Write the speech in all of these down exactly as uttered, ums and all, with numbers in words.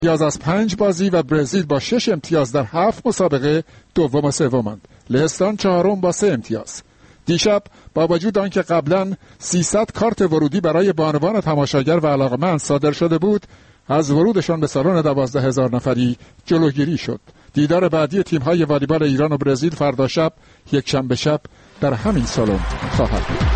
امتیاز از پنج بازی و برزیل با شش امتیاز در هفت مسابقه دوم و سومند. لهستان چهارم با سه امتیاز. دیشب با وجود آنکه قبلا سیصد کارت ورودی برای بانوان تماشاگر و علاقمند صادر شده بود، از ورودشان به سالن دوازده هزار نفری جلوگیری شد. دیدار بعدی تیم‌های والیبال ایران و برزیل فردا شب یک شنبه شب در همین سالن خواهد بود.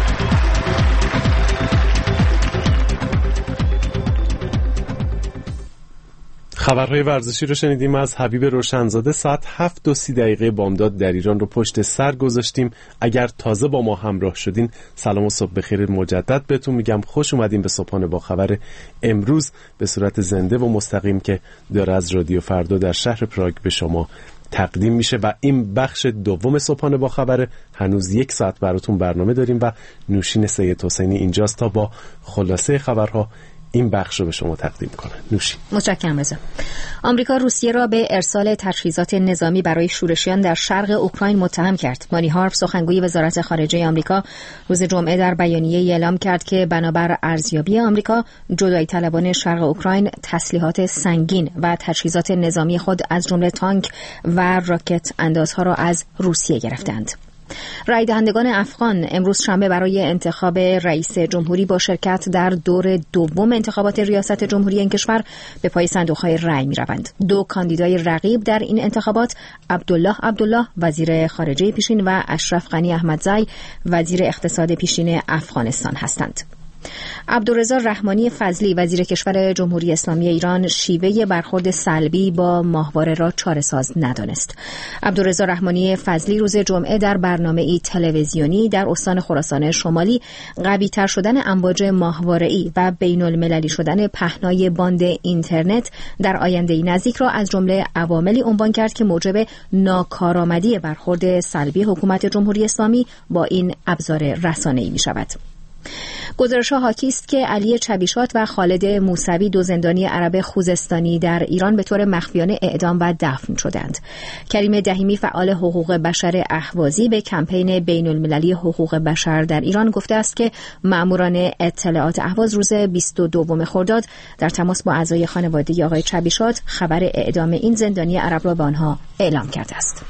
خبرهای ورزشی رو شنیدیم از حبیب روشنزاده. ساعت هفت و سی دقیقه بامداد در ایران رو پشت سر گذاشتیم. اگر تازه با ما همراه شدین، سلام و صبح بخیر مجدد بهتون میگم. خوش اومدین به صبحانه با خبر امروز به صورت زنده و مستقیم که داره از رادیو فردا در شهر پراگ به شما تقدیم میشه و این بخش دوم صبحانه با خبر. هنوز یک ساعت براتون برنامه داریم و نوشین سید حسینی اینجاست تا با خلاصه خبرها این بخش رو به شما تقدیم کنه. نوشین. متشکرم رضا. آمریکا روسیه را به ارسال تجهیزات نظامی برای شورشیان در شرق اوکراین متهم کرد. مانی هارف سخنگوی وزارت خارجه آمریکا روز جمعه در بیانیه‌ای اعلام کرد که بنابر ارزیابی آمریکا، جدایی طلبان شرق اوکراین تسلیحات سنگین و تجهیزات نظامی خود از جمله تانک و راکت اندازها را از روسیه گرفتند. رای دهندگان افغان امروز شنبه برای انتخاب رئیس جمهوری با شرکت در دور دوم انتخابات ریاست جمهوری این کشور به پای صندوق‌های رای می‌روند. دو کاندیدای رقیب در این انتخابات عبدالله عبدالله وزیر خارجه پیشین و اشرف غنی احمدزی وزیر اقتصاد پیشین افغانستان هستند. عبدالرضا رحمانی فضلی وزیر کشور جمهوری اسلامی ایران شیوه برخورد سلبی با ماهواره را چاره‌ساز ندانست. عبدالرضا رحمانی فضلی روز جمعه در برنامه‌ای تلویزیونی در استان خراسان شمالی قوی‌تر شدن امواج ماهواره‌ای و بین‌المللی شدن پهنای باند اینترنت در آینده نزدیک را از جمله عواملی عنوان کرد که موجب ناکارآمدی برخورد سلبی حکومت جمهوری اسلامی با این ابزار رسانه‌ای می‌شود. گزارش‌ها حاکی است که علی چبیشات و خالد موسوی دو زندانی عرب خوزستانی در ایران به طور مخفیانه اعدام و دفن شدند. کریم دهیمی فعال حقوق بشر اهوازی به کمپین بین‌المللی حقوق بشر در ایران گفته است که مأموران اطلاعات اهواز روز بیست و دوم خرداد در تماس با اعضای خانواده آقای چبیشات خبر اعدام این زندانی عرب را به آنها اعلام کرده است.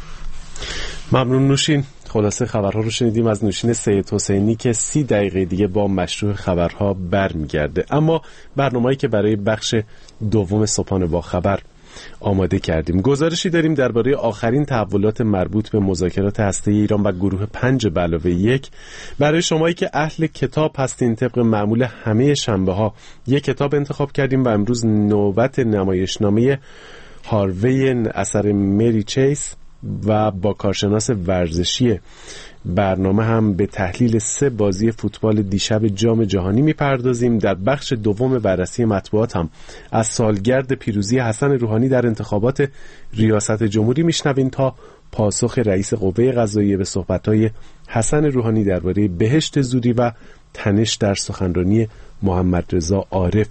ممنون نوشین. خلاصه خبرها رو شنیدیم از نوشین سید حسینی که سی دقیقه دیگه با مشروع خبرها برمیگرده. اما برنامه‌ای که برای بخش دوم صبحانه با خبر آماده کردیم، گزارشی داریم درباره آخرین تحولات مربوط به مذاکرات هسته‌ای ایران و گروه پنج به علاوه یک. برای شمایی که اهل کتاب هستین، طبق معمول همه شنبه‌ها یک کتاب انتخاب کردیم و امروز نوبت نمایشنامه هاروی اثر مری چیس و با کارشناس ورزشی برنامه هم به تحلیل سه بازی فوتبال دیشب جام جهانی میپردازیم. در بخش دوم بررسی مطبوعات هم از سالگرد پیروزی حسن روحانی در انتخابات ریاست جمهوری میشنویم تا پاسخ رئیس قوه قضاییه به صحبت‌های حسن روحانی درباره بهشت زودی و تنش در سخنرانی محمد رضا عارف.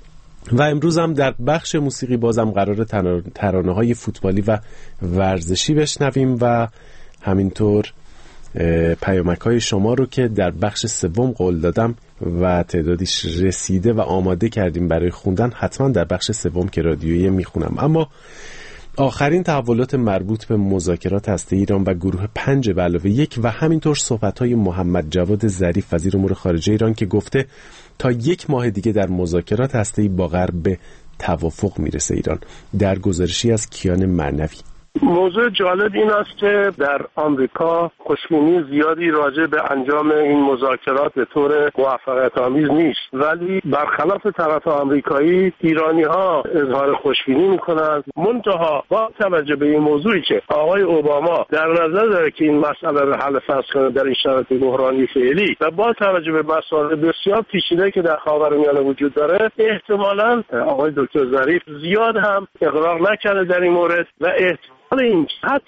و امروز هم در بخش موسیقی بازم قرار ترانه های فوتبالی و ورزشی بشنویم و همینطور پیامک های شما رو که در بخش سوم قول دادم و تعدادیش رسیده و آماده کردیم برای خوندن حتما در بخش سوم که رادیویی میخونم. اما آخرین تحولات مربوط به مذاکرات هسته‌ای ایران و گروه پنج به علاوه یک و همینطور صحبت‌های محمد جواد ظریف وزیر امور خارجه ایران که گفته تا یک ماه دیگه در مذاکرات هسته‌ای با غرب به توافق میرسه ایران، در گزارشی از کیان معنوی. موضوع جالب این است که در آمریکا خوشبینی زیادی راجع به انجام این مذاکرات به طور موفقیت آمیز نیست، ولی برخلاف طرف آمریکایی ایرانی ها اظهار خوشبینی میکنند. منتها با توجه به این موضوعی که آقای اوباما در نظر داره که این مسئله رو حل فصل کنه در این شرایط بحرانی فعلی و با توجه به مسائل بسیار پیچیده که در خاورمیانه وجود داره، احتمالاً آقای دکتر ظریف زیاد هم اقرار نکرده در این مورد و احتمال حالا این حتی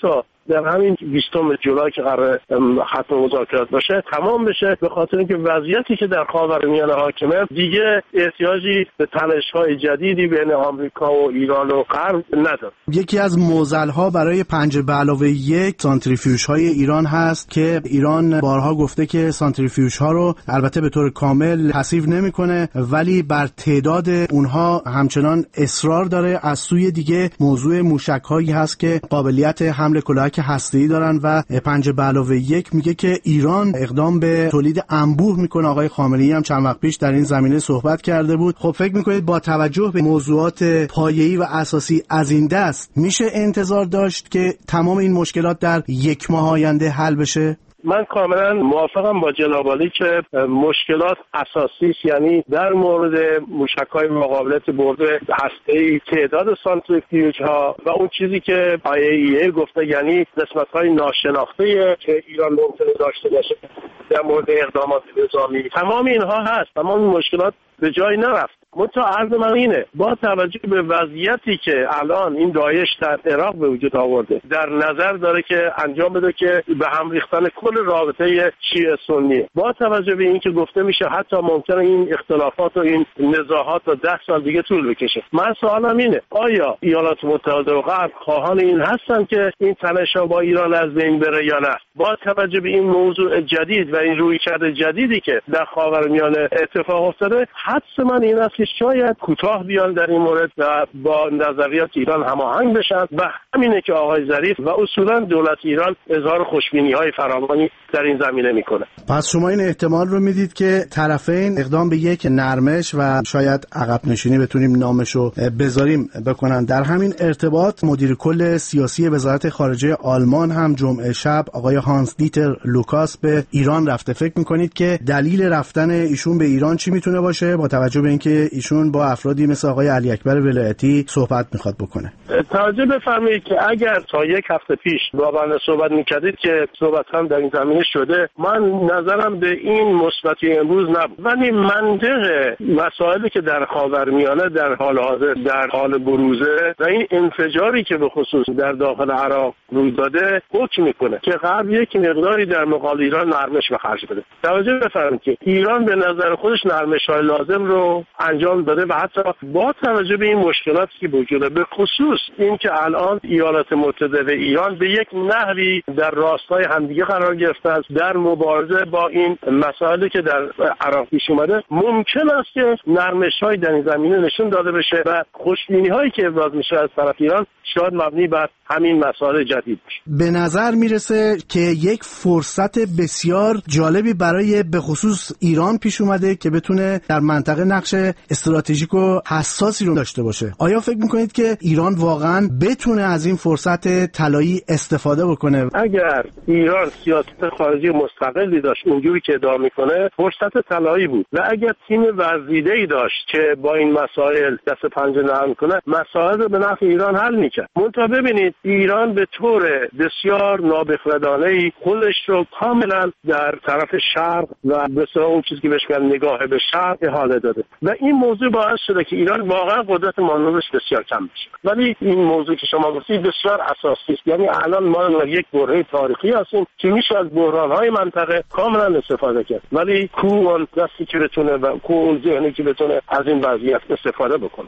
در همین بیستم جولای که قرار ختم مذاکرات باشه تمام بشه، به خاطر اینکه وضعیتی که در خاورمیانه حاکمه دیگه احتیاجی به تنش‌های جدیدی بین آمریکا و ایران و غرب نداره. یکی از معضل‌ها برای پنج به علاوه یک سانتریفیوژهای ایران هست که ایران بارها گفته که سانتریفیوژها رو البته به طور کامل تصویب نمی‌کنه، ولی بر تعداد اونها همچنان اصرار داره. از سوی دیگه موضوع موشک‌هایی هست که قابلیت حمل کلاهک هسته‌ای دارن و پنج به علاوه یک میگه که ایران اقدام به تولید انبوه میکنه. آقای خامنه‌ای هم چند وقت پیش در این زمینه صحبت کرده بود. خب فکر میکنید با توجه به موضوعات پایه‌ای و اساسی از این دست میشه انتظار داشت که تمام این مشکلات در یک ماه آینده حل بشه؟ من کاملا موافقم با جناب عالی که مشکلات اساسی است، یعنی در مورد موشک‌های مقابلت برد هسته‌ای، تعداد سانتریفیوژها و اون چیزی که آی ای ای گفته، یعنی قسمت‌های ناشناخته که ایران ممکنه داشته باشه در مورد اقدامات نظامی. تمام اینها هست، تمام این مشکلات به جای نرفت. منتها عرض من اینه، با توجه به وضعیتی که الان این داعش در عراق به وجود آورده، در نظر داره که انجام بده که به هم ریختن کل رابطه شیعه سنی، با توجه به این که گفته میشه حتی ممکنه این اختلافات و این نزاعات تا ده سال دیگه طول بکشه. من سوالم اینه، آیا ایالات متحده و غرب خواهان این هستن که این تنش‌ها با ایران از بین بره یا نه؟ با توجه به این موضوع جدید و این رویکرد جدیدی که در خاورمیانه اتفاق افتاده، حدس من این است که شاید کوتاه بیان در این مورد و با نظریات ایران هماهنگ بشن و همینه که آقای ظریف و اصولا دولت ایران اظهار خوشبینی‌های فراوانی در این زمینه میکنه. پس شما این احتمال رو میدید که طرفین اقدام به یک نرمش و شاید عقب نشینی بتونیم نامشو بذاریم بکنن. در همین ارتباط مدیر کل سیاسی وزارت خارجه آلمان هم جمعه شب آقای هانس دیتر لوکاس به ایران رفته. فکر میکنید که دلیل رفتن ایشون به ایران چی میتونه باشه، با توجه به اینکه ایشون با افرادی مثل آقای علی اکبر ولایتی صحبت میخواد بکنه؟ توجه بفرمایید که اگر تا یک هفته پیش با بنده صحبت میکردید که صحبت هم در این زمینه شده، من نظرم به این مثبتی امروز نبود، ولی منطق مسائلی که در خاورمیانه در حال حاضر در حال بروزه و این انفجاری که به خصوص در داخل عراق روی داده حکم میکنه که غرب یک مقداری در مقابل ایران نرمش به خرج بده. توجه بفرمایید که ایران به نظر خودش نرمش‌های لازم رو انجام داده و حتی با توجه به این مشکلاتی که وجوده، به خصوص این که الان ایالات متحده و ایران به یک نحوی در راستای همدیگه قرار گرفته است در مبارزه با این مسائلی که در عراق پیش اومده، ممکن است که نرمش‌های در این زمینه نشون داده بشه و خوشبینی‌هایی که ابراز میشه از طرف ایران شاید مبنی بر همین مسائل جدید بشه. به نظر میرسه که یک فرصت بسیار جالبی برای به خصوص ایران پیش اومده که بتونه در منطقه نقش استراتژیک و حساسی رو داشته باشه. آیا فکر میکنید که ایران واقعا بتونه از این فرصت طلایی استفاده بکنه؟ اگر ایران سیاست خارجی مستقلی داشت اونجوری که ادعا میکنه، فرصت طلایی بود و اگر تیم ورزیده‌ای داشت که با این مسائل دست پنجه نرم کنه، مسائل رو به نفع ایران حل میکرد. منتها ببینید ایران به طور بسیار نابخردانه‌ای خودش رو کاملا در طرف شرق و به اصطلاح اون چیزی که بهش میگن نگاه به شرق احاله داده و این موضوع باعث شده که ایران واقعا قدرت مانورش بسیار کم بشه. ولی این موضوع که شما گفتید بسیار اساسی است، یعنی الان ما در یک برهه تاریخی هستیم که میشه از بحران‌های منطقه کاملا استفاده کرد، ولی کو اون دستی که بتونه و کو اون ذهنی که بتونه از این وضعیت استفاده بکنه.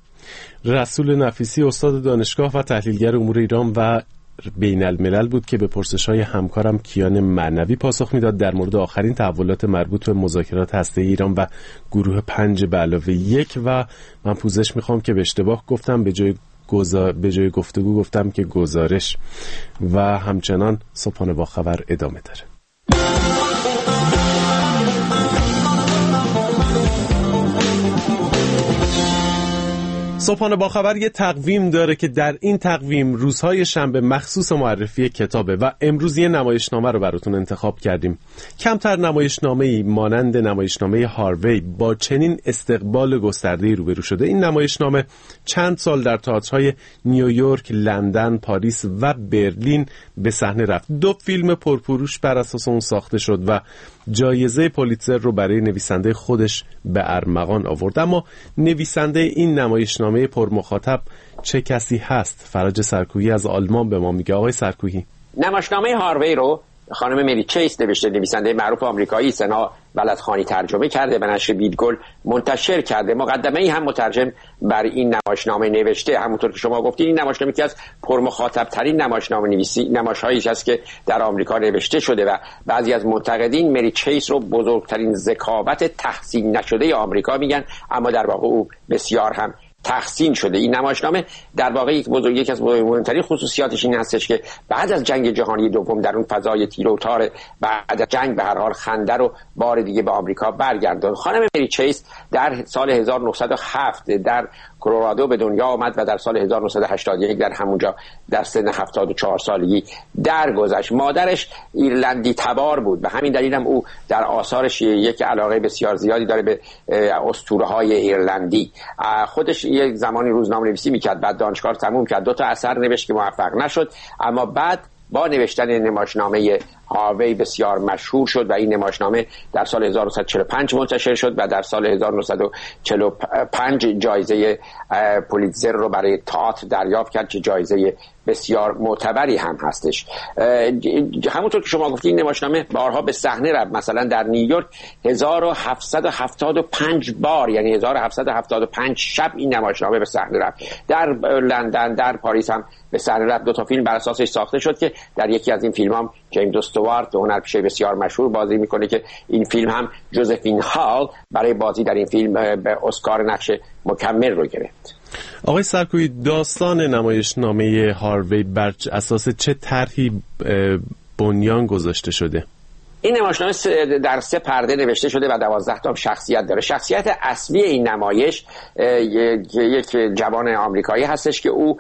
رسول نفیسی استاد دانشگاه و تحلیلگر امور ایران و بین الملل بود که به پرسش‌های همکارم کیان معنوی پاسخ میداد در مورد آخرین تحولات مربوط به مذاکرات هسته‌ای ایران و گروه پنج به علاوه یک. و من پوزش میخوام که به اشتباه گفتم، به جای گزار... به جای گفتگو گفتم که گزارش. و همچنان صبحانه با خبر ادامه داره. صبحانه با خبر یه تقویم داره که در این تقویم روزهای شنبه مخصوص معرفی کتابه و امروز یه نمایشنامه رو براتون انتخاب کردیم. کمتر نمایشنامه‌ای مانند نمایشنامه هاروی با چنین استقبال گسترده‌ای روبرو شده. این نمایشنامه چند سال در تئاترهای نیویورک، لندن، پاریس و برلین به صحنه رفت. دو فیلم پرفروش بر اساس اون ساخته شد و جایزه پولیتزر رو برای نویسنده خودش به ارمغان آورد. اما نویسنده این نمایشنامه پرمخاطب چه کسی هست؟ فرج سرکویی از آلمان به ما میگه. آقای سرکویی، نمایشنامه هاروی رو خانم مری چیس نوشته، نویسنده معروف آمریکایی، سنا ولدخانی ترجمه کرده، به نشر بیدگل منتشر کرده. مقدمه ای هم مترجم بر این نمایشنامه نوشته. همونطور که شما گفتین این نمایشنامه یکی از پرمخاطب ترین نمایشنامه نویسی نمایش‌هایی است که در آمریکا نوشته شده و بعضی از منتقدین مری چیس رو بزرگترین ذکاوت تحسین نشده آمریکا میگن، اما در واقع او بسیار هم تحسین شده. این نمایشنامه در واقع یک بزرگ یک از مهمترین خصوصیاتش این هستش که بعد از جنگ جهانی دوم در اون فضای تیر و تار بعد از جنگ به هر حال خنده رو بار دیگه به آمریکا برگرداند. خانم مری چیس در سال هزار و نهصد و هفت در کلرادو به دنیا آمد و در سال هزار و نهصد و هشتاد و یک در همونجا در سن هفتاد و چهار سالگی درگذشت. مادرش ایرلندی تبار بود و همین دلیل هم او در آثارش یک علاقه بسیار زیادی داره به اسطوره‌های ایرلندی. خودش یک زمانی روزنامه‌نویسی میکرد، بعد دانشگاه تموم کرد، دو تا اثر نوشت که موفق نشد، اما بعد با نوشتن نمایشنامه هاروی بسیار مشهور شد و این نمایشنامه در سال هزار و نهصد و چهل و پنج منتشر شد و در سال هزار و نهصد و چهل و پنج جایزه پولیتزر رو برای تئاتر دریافت کرد که جایزه بسیار معتبری هم هستش. همونطور که شما گفتید این نمایشنامه بارها به صحنه رفت. مثلا در نیویورک هزار و هفتصد و هفتاد و پنج بار، یعنی هزار و هفتصد و هفتاد و پنج شب این نمایشنامه به صحنه رفت. در لندن، در پاریس هم به صحنه رفت. دو تا فیلم بر اساسش ساخته شد که در یکی از این فیلم‌ها جیمز استوارت هنرپیشه بسیار مشهور بازی میکنه که این فیلم هم جوزفین هال برای بازی در این فیلم به اسکار نقش مکمل رو گرفت. آقای سرکویی، داستان نمایشنامه هاروی بر اساس چه طرحی بنیان گذاشته شده؟ این نمایشنامه در سه پرده نوشته شده و دوازده تا شخصیت داره. شخصیت اصلی این نمایش یک جوان آمریکایی هستش که او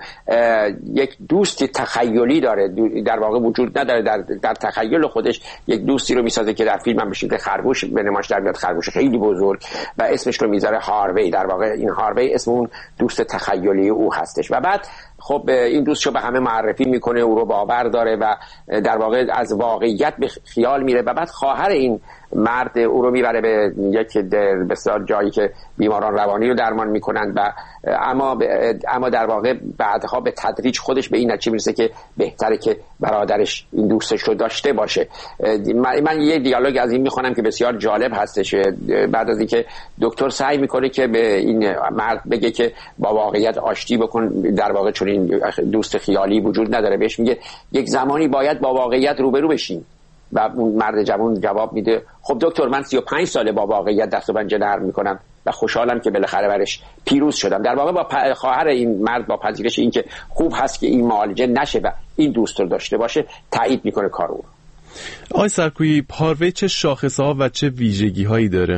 یک دوستی تخیلی داره، در واقع وجود نداره، در, در تخیل خودش یک دوستی رو میسازه که در فیلم هم به شکل خرگوش به نمایش در میاد، خرگوش خیلی بزرگ، و اسمش رو میذاره هاروی. در واقع این هاروی اسم اون دوست تخیلی او هستش و بعد خب این دوستشو به همه معرفی میکنه، او رو باور داره و در واقع از واقعیت به خیال میره و بعد خواهر این مرد او رو میبره به یک بسیار جایی که بیماران روانی رو درمان میکنند و اما اما در واقع بعدها به تدریج خودش به این نتیجه میرسه که بهتره که برادرش این دوستش رو داشته باشه. من یه دیالوگ از این میخونم که بسیار جالب هستش. بعد از اینکه دکتر سعی میکنه که به این مرد بگه که با واقعیت آشتی بکن، در واقع چون این دوست خیالی وجود نداره، بهش میگه یک زمانی باید با واقعیت روبرو بشین و اون مرد جوان جواب میده خب دکتر، من سی و پنج ساله با واقعیت دست و پنجه نرم میکنم و خوشحالم که بالاخره برش پیروز شدم. در واقع با خواهر این مرد با پذیرش این که خوب هست که این معالجه نشه و این دوست رو داشته باشه تایید میکنه کارو. آقای سرکویی، هاروی چه شاخص‌ها و چه ویژگی‌هایی داره؟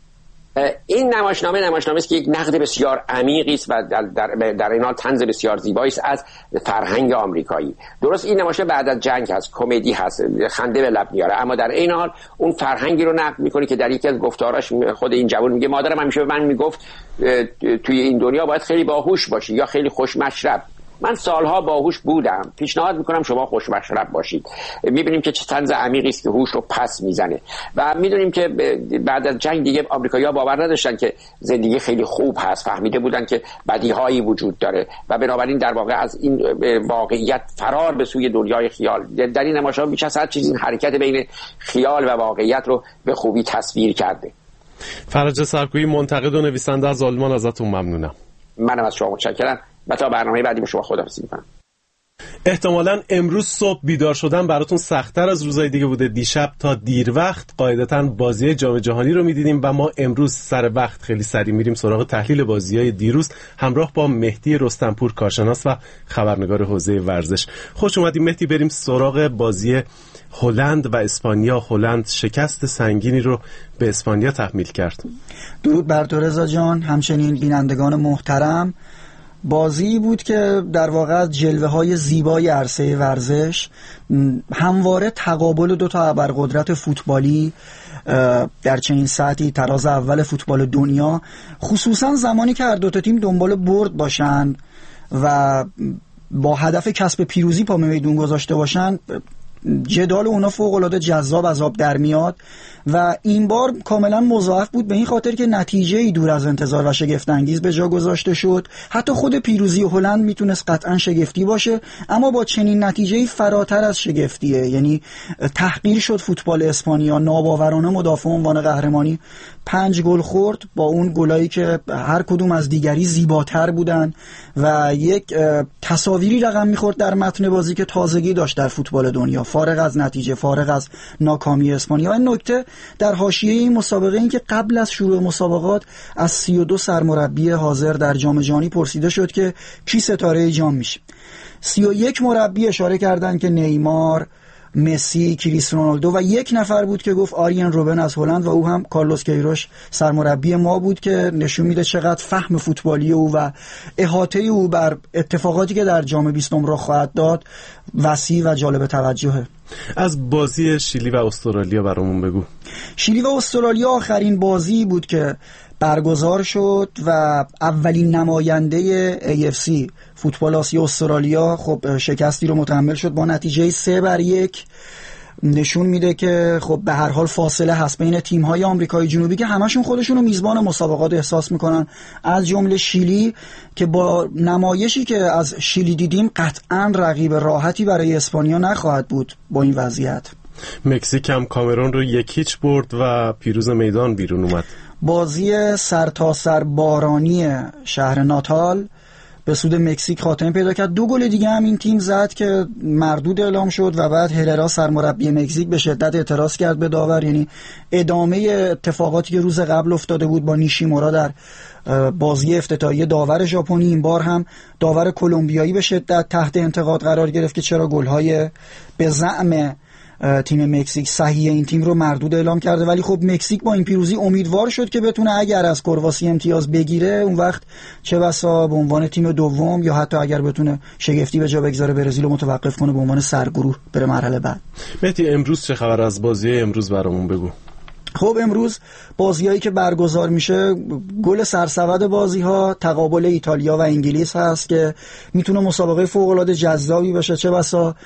این نمایشنامه نمایشنامه است که یک نقد بسیار عمیقی است و در در, در این حال طنز بسیار زیبایی است از فرهنگ آمریکایی. درست این نمایشنامه بعد از جنگ هست، کمدی هست، خنده به لب میاره، اما در این حال اون فرهنگی رو نقد میکنه که در یکی از گفتاراش خود این جوان میگه مادرم همیشه به من میگفت توی این دنیا باید خیلی باهوش باشی یا خیلی خوش مشرب. من سالها باهوش بودم، پیشنهاد میکنم شما خوش مشرب باشید. میبینیم که چه طنز عمیقی است که هوش رو پس میزنه و میدونیم که بعد از جنگ دیگه آمریکایی‌ها باور نداشتن که زندگی خیلی خوب هست، فهمیده بودن که بدیهایی وجود داره و بنابراین در واقع از این واقعیت فرار به سوی دنیای خیال. در این نمایشنامه بیش از هر چیز این حرکت بین خیال و واقعیت رو به خوبی تصویر کرده. فرج سرکویی، منتقد و نویسنده از آلمان، ازتون ممنونم. منم از شما متشکرم و تا برنامه بعدی با شما خداحافظی می‌کنم. احتمالاً امروز صبح بیدار شدن براتون سخت‌تر از روزهای دیگه بوده. دیشب تا دیر وقت قاعدتاً بازی جام جهانی رو می‌دیدیم و ما امروز سر وقت خیلی سریع میریم سراغ تحلیل بازی‌های دیروز همراه با مهدی رستمپور، کارشناس و خبرنگار حوزه ورزش. خوش اومدید مهدی. بریم سراغ بازی هلند و اسپانیا. هلند شکست سنگینی رو به اسپانیا تحمیل کرد. درود بر تو رضا جان، همچنین بینندگان محترم. بازی بود که در واقع از جلوه‌های زیبای عرصه ورزش، همواره تقابل دو تا ابرقدرت فوتبالی در چنین ساعتی، تراز اول فوتبال دنیا، خصوصا زمانی که هر دو تا تیم دنبال برد باشن و با هدف کسب پیروزی پا به میدون گذاشته باشن، جدال اونا فوق العاده جذاب از آب در میاد و این بار کاملا مضاعف بود به این خاطر که نتیجه‌ای دور از انتظار و شگفت انگیز به جا گذاشته شد. حتی خود پیروزی هلند میتونست قطعا شگفتی باشه، اما با چنین نتیجه‌ای فراتر از شگفتیه. یعنی تحقیر شد فوتبال اسپانیا، ناباورانه مدافع عنوان قهرمانی پنج گل خورد، با اون گلایی که هر کدوم از دیگری زیباتر بودن و یک تصاویری رقم میخورد در متن بازی که تازگی داشت در فوتبال دنیا، فارغ از نتیجه، فارغ از ناکامی اسپانیا. این نکته در حاشیه این مسابقه این که قبل از شروع مسابقات از سی و دو سرمربی حاضر در جام جهانی پرسیده شد که کی ستاره جام میشه. سی و یک مربی اشاره کردن که نیمار، مسی، کریستیانو رونالدو و یک نفر بود که گفت آریان روبن از هلند و او هم کارلوس کیروش سرمربی ما بود، که نشون میده چقدر فهم فوتبالی او و احاطه او بر اتفاقاتی که در جام بیستم رخ خواهد داد وسیع و جالب توجهه. از بازی شیلی و استرالیا برامون بگو. شیلی و استرالیا آخرین بازی بود که برگزار شد و اولین نماینده ای اف سی فوتبال آسیا استرالیا خب شکستی رو متحمل شد با نتیجه سه بر یک. نشون میده که خب به هر حال فاصله هست بین تیم‌های آمریکای جنوبی که همشون خودشون رو میزبان مسابقات احساس میکنن، از جمله شیلی که با نمایشی که از شیلی دیدیم قطعاً رقیب راحتی برای اسپانیا نخواهد بود با این وضعیت. مکزیک هم کامرون رو یک هیچ برد و پیروز میدان بیرون اومد. بازی سرتاسر بارانی شهر ناتال به سود مکزیک خاتمه پیدا کرد. دو گل دیگه هم این تیم زد که مردود اعلام شد و بعد هررا سرمربی مکزیک به شدت اعتراض کرد به داور. یعنی ادامه اتفاقاتی که روز قبل افتاده بود با نیشیمورا در بازی افتتاحیه داور ژاپنی، این بار هم داور کلمبیایی به شدت تحت انتقاد قرار گرفت که چرا گل‌های به زعم تیم مکزیک صحیح این تیم رو مردود اعلام کرده. ولی خب مکزیک با این پیروزی امیدوار شد که بتونه اگر از کرواسی امتیاز بگیره اون وقت چه بسا به عنوان تیم دوم یا حتی اگر بتونه شگفتی به جا بگذاره برزیل رو متوقف کنه به عنوان سرگروه بره مرحله بعد. مهدی امروز چه خبر از بازی امروز برامون بگو. خب امروز بازیایی که برگزار میشه، گل سرسبد بازی‌ها تقابل ایتالیا و انگلیس هست که میتونه مسابقه فوق‌العاده جذابی باشه، چه بسا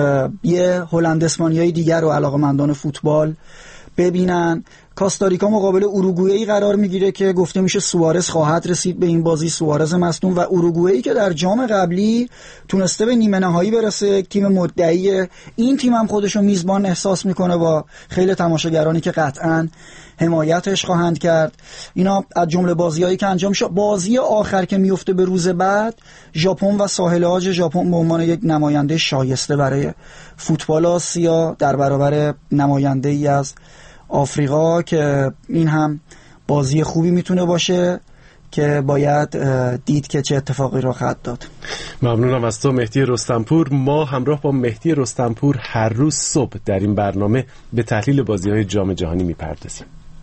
یه هلند اسپانیایی دیگر رو علاقه‌مندان فوتبال ببینن. کاستاریکا مقابل اروگوئه قرار میگیره که گفته میشه سوارز خواهد رسید به این بازی، سوارز مصدوم، و اروگوئه که در جام قبلی تونسته به نیمه نهایی برسه، تیم مدعی این تیم هم خودشو میزبان احساس میکنه با خیلی تماشاگرانی که قطعاً حمایتش خواهند کرد. اینا از جمله بازیایی که انجام شد. بازی آخر که میفته به روز بعد، ژاپن و ساحل عاج ژاپن به عنوان یک نماینده شایسته برای فوتبال آسیا در برابر نماینده ای از آفریقا که این هم بازی خوبی میتونه باشه که باید دید که چه اتفاقی را خواهد داد. ممنونم از تو مهدی رستمپور. ما همراه با مهدی رستمپور هر روز صبح در این برنامه به تحلیل بازی‌های جام جهانی میپردازیم.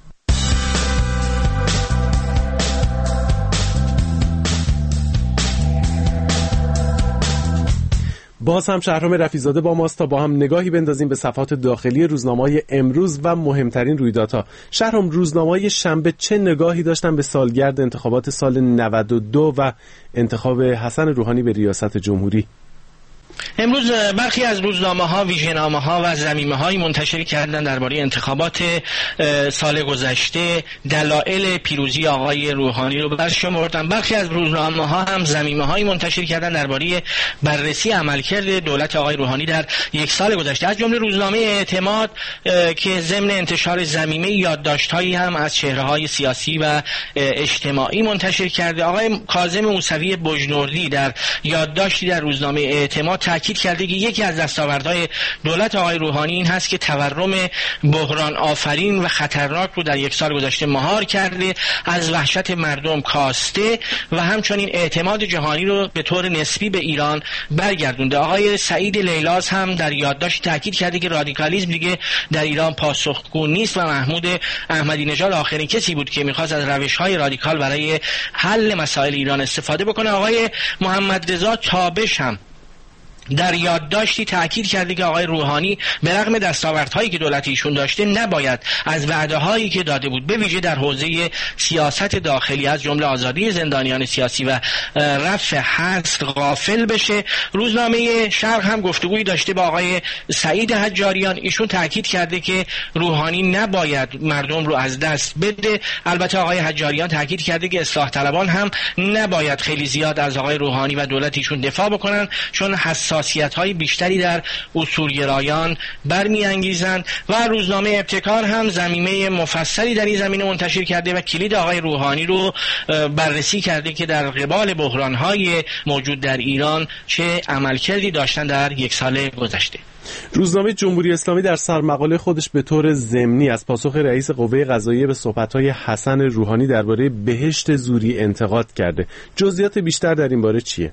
باز هم شهرام رفیع‌زاده با ماست تا با هم نگاهی بندازیم به صفحات داخلی روزنامه‌های امروز و مهمترین رویدادها. شهرام، روزنامه‌های شنبه چه نگاهی داشتن به سالگرد انتخابات سال نود و دو و انتخاب حسن روحانی به ریاست جمهوری؟ امروز برخی از روزنامه‌ها ویژه‌نامه‌ها و ضمیمه‌های منتشر کردن درباره انتخابات سال گذشته، دلایل پیروزی آقای روحانی رو برشمردن. برخی از روزنامه‌ها هم ضمیمه‌های منتشر کردن درباره بررسی عملکرد دولت آقای روحانی در یک سال گذشته. از جمله روزنامه اعتماد که ضمن انتشار ضمیمه یادداشت‌هایی هم از چهره‌های سیاسی و اجتماعی منتشر کرده. آقای کاظم موسوی بجنوردی در یادداشتی در روزنامه اعتماد تاکید کرده که یکی از دستاوردهای دولت آقای روحانی این هست که تورم بحران آفرین و خطرناک رو در یک سال گذشته مهار کرده، از وحشت مردم کاسته و همچنین اعتماد جهانی رو به طور نسبی به ایران برگردونده. آقای سعید لیلاز هم در یادداشت تاکید کرده که رادیکالیسم دیگه در ایران پاسخگو نیست و محمود احمدی نژاد آخرین کسی بود که می‌خواست از روش‌های رادیکال برای حل مسائل ایران استفاده بکنه. آقای محمد رضا چابش هم در یادداشتی تاکید کرده که آقای روحانی به رغم دستاوردهایی که دولت ایشون داشته نباید از وعده‌هایی که داده بود به ویژه در حوزه سیاست داخلی از جمله آزادی زندانیان سیاسی و رفع حصر غافل بشه. روزنامه شرق هم گفتگویی داشته با آقای سعید حجاریان، ایشون تاکید کرده که روحانی نباید مردم رو از دست بده. البته آقای حجاریان تاکید کرده که اصلاح طلبان هم نباید خیلی زیاد از آقای روحانی و دولت ایشون دفاع بکنن چون حساسیت‌های بیشتری در اصولگرایان برمی‌انگیزند. و روزنامه ابتکار هم ضمیمه مفصلی در این زمینه منتشر کرده و کلید آقای روحانی رو بررسی کرده که در قبال بحران‌های موجود در ایران چه عملکردی داشتن در یک سال گذشته. روزنامه جمهوری اسلامی در سرمقاله خودش به طور ضمنی از پاسخ رئیس قوه قضاییه به صحبت‌های حسن روحانی درباره بهشت زوری انتقاد کرده. جزئیات بیشتر در این باره چیه؟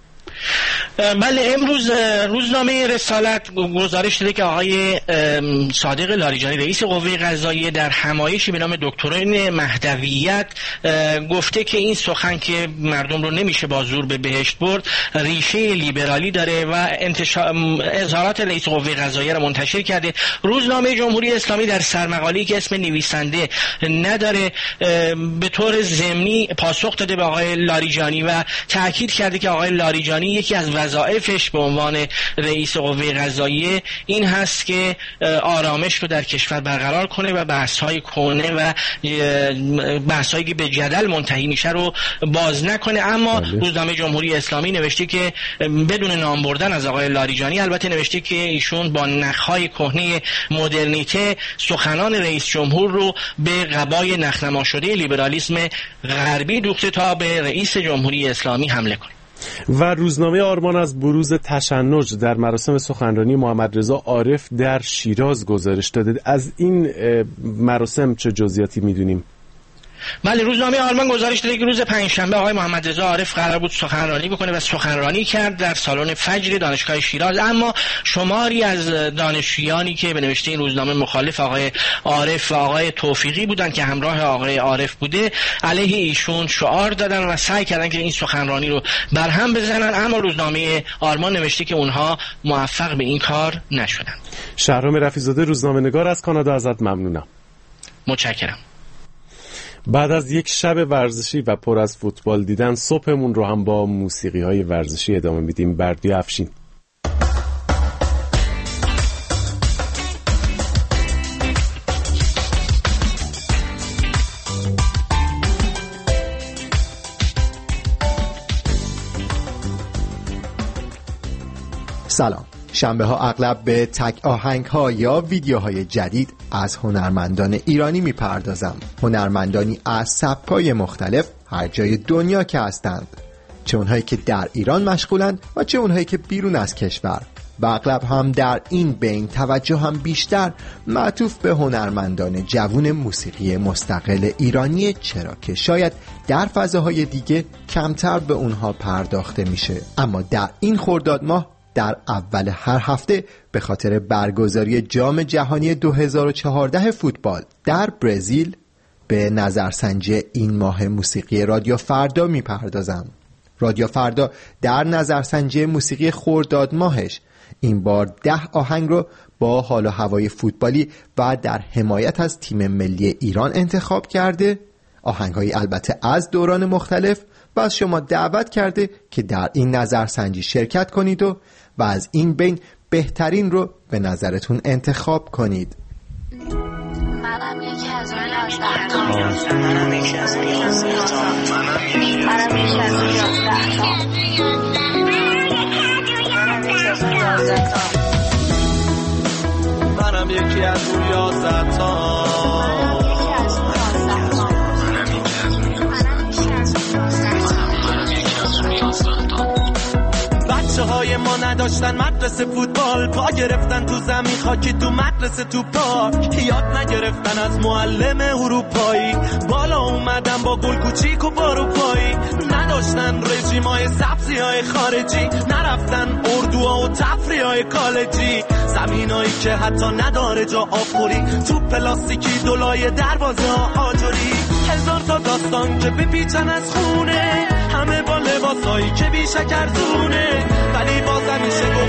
بله، امروز روزنامه رسالت گزارش داده که آقای صادق لاریجانی رئیس قوه قضاییه در همایشی به نام دکترین مهدویت گفته که این سخن که مردم رو نمیشه با زور به بهشت برد ریشه لیبرالی داره و انتشار اظهارات رئیس قوه قضاییه را منتشر کرده. روزنامه جمهوری اسلامی در سرمقاله‌ای که اسم نویسنده نداره به طور ضمنی پاسخ داده به آقای لاریجانی و تاکید کرده که آقای لاریجانی یکی از وظایفش به عنوان رئیس قوه قضاییه این هست که آرامش رو در کشور برقرار کنه و بحث‌های کهنه و بحث‌هایی که به جدل منتهی میشه رو باز نکنه. اما روزنامه جمهوری اسلامی نوشته که بدون نام بردن از آقای لاریجانی، البته نوشته که ایشون با نخ‌های کهنه مدرنیته سخنان رئیس جمهور رو به قبای نخنما شده لیبرالیسم غربی دوخته تا به رئیس جمهوری اسلامی حمله کنه. و روزنامه آرمان از بروز تشنج در مراسم سخنرانی محمد رضا عارف در شیراز گزارش داده. از این مراسم چه جزئیاتی میدونیم؟ بله، روزنامه آلمان گزارش داده که روز پنجشنبه آقای محمد رضا عارف قرار بود سخنرانی بکنه و سخنرانی کرد در سالن فجر دانشگاه شیراز، اما شماری از دانشجویانی که به نوشته این روزنامه مخالف آقای عارف و آقای توفیقی بودن که همراه آقای عارف بوده علیه ایشون شعار دادن و سعی کردن که این سخنرانی رو برهم بزنن، اما روزنامه آلمان نوشته که اونها موفق به این کار نشدن. شهرام رفیع‌زاده، روزنامه‌نگار از کانادا، ازت ممنونم. متشکرم. بعد از یک شب ورزشی و پر از فوتبال دیدن، صبحمون رو هم با موسیقی های ورزشی ادامه میدیم. بردی افشین. سلام. شنبه ها اغلب به تک آهنگ ها یا ویدیوهای جدید از هنرمندان ایرانی میپردازم. هنرمندانی از سبک‌های مختلف هر جای دنیا که هستند، چه اونهایی که در ایران مشغولند و چه اونهایی که بیرون از کشور، و اغلب هم در این بین توجه هم بیشتر معطوف به هنرمندان جوون موسیقی مستقل ایرانی، چرا که شاید در فضاهای دیگه کمتر به اونها پرداخته میشه. اما در این خرداد ماه در اول هر هفته به خاطر برگزاری جام جهانی دو هزار و چهارده فوتبال در برزیل به نظرسنجی این ماه موسیقی رادیو فردا میپردازم. رادیو فردا در نظرسنجی موسیقی خرداد ماهش این بار ده آهنگ رو با حال و هوای فوتبالی و در حمایت از تیم ملی ایران انتخاب کرده، آهنگ‌های البته از دوران مختلف، و از شما دعوت کرده که در این نظرسنجی شرکت کنید و و از این بین بهترین رو به نظرتون انتخاب کنید. منم یکی از اون یازده تا منم یکی از اون یازده تا منم یکی از اون یازده تا منم یکی از اون یازده تا بچه های ما نداشتن مدرسه فوتبال، پا گرفتن تو زمین خاکی، تو مدرسه تو پارک، یاد نگرفتن از معلم اروپایی، بالا اومدن با گل کوچیک و بارو پایی، نداشتن رژیمای سبزی های خارجی، نرفتن اردوها و تفریح های کالجی، زمینایی که حتی نداره جا آفوری، تو پلاستیکی دولای دروازه ها آجوری، هزار تا داستان که بپیچن از خونه، همه با لباسایی که بی شکر زونه، ولی بازم میشه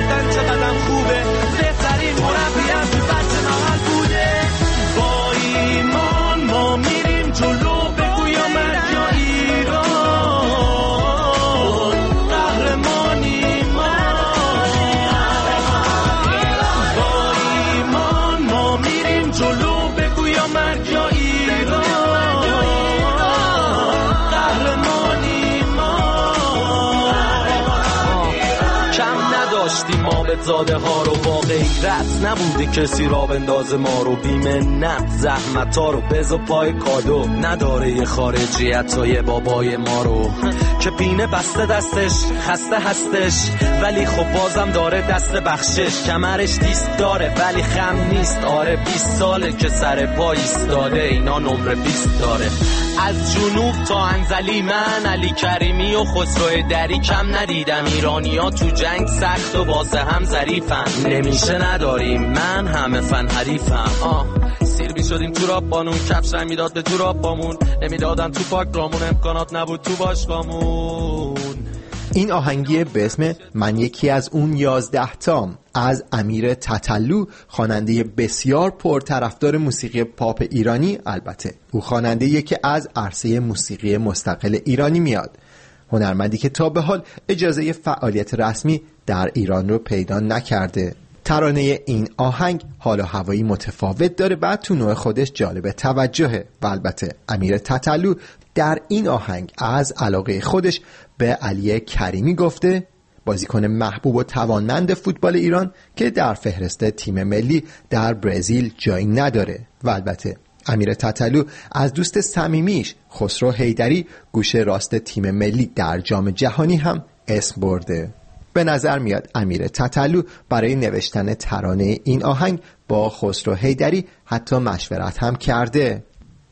گذاشتیم ما به زاده ها رو. با غیرت نبودی کسی را بندازه ما رو. بی‌منت زحمت ها رو بز و پای کادو نداره یه خارجیت ها یه بابای ما رو که پینه بسته دستش خسته هستش ولی خب بازم داره دست بخشش. کمرش دیست داره ولی خم نیست. آره بیست ساله که سر پای ایستاده اینا نمره بیست داره. از جنوب تا انزلی من علی کریمی و خسرو دری کم ندیدم. ایرانی‌ها تو جنگ سخت و واسه هم ظریفن. نمیشه نداریم من همه فن حریفم. آه سیر بی شدیم تو راب بانون کفش رنگ میداد به تو راب بامون. نمیدادن تو پاک رامون امکانات نبود تو باشگاهمون. این آهنگی به اسم من یکی از اون یازده تام از امیر تتلو، خواننده بسیار پرطرفدار موسیقی پاپ ایرانی. البته او خواننده‌ایه که از عرصه موسیقی مستقل ایرانی میاد، هنرمندی که تا به حال اجازه فعالیت رسمی در ایران رو پیدا نکرده. ترانه این آهنگ حال و هوایی متفاوت داره، بعد تو نوع خودش جالب توجهه و البته امیر تتلو در این آهنگ از علاقه خودش به علی کریمی گفته، بازیکن محبوب و توانمند فوتبال ایران که در فهرست تیم ملی در برزیل جایی نداره. و البته امیر تتلو از دوست صمیمیش خسرو حیدری گوشه راست تیم ملی در جام جهانی هم اسم برده. به نظر میاد امیر تتلو برای نوشتن ترانه این آهنگ با خسرو حیدری حتی مشورت هم کرده.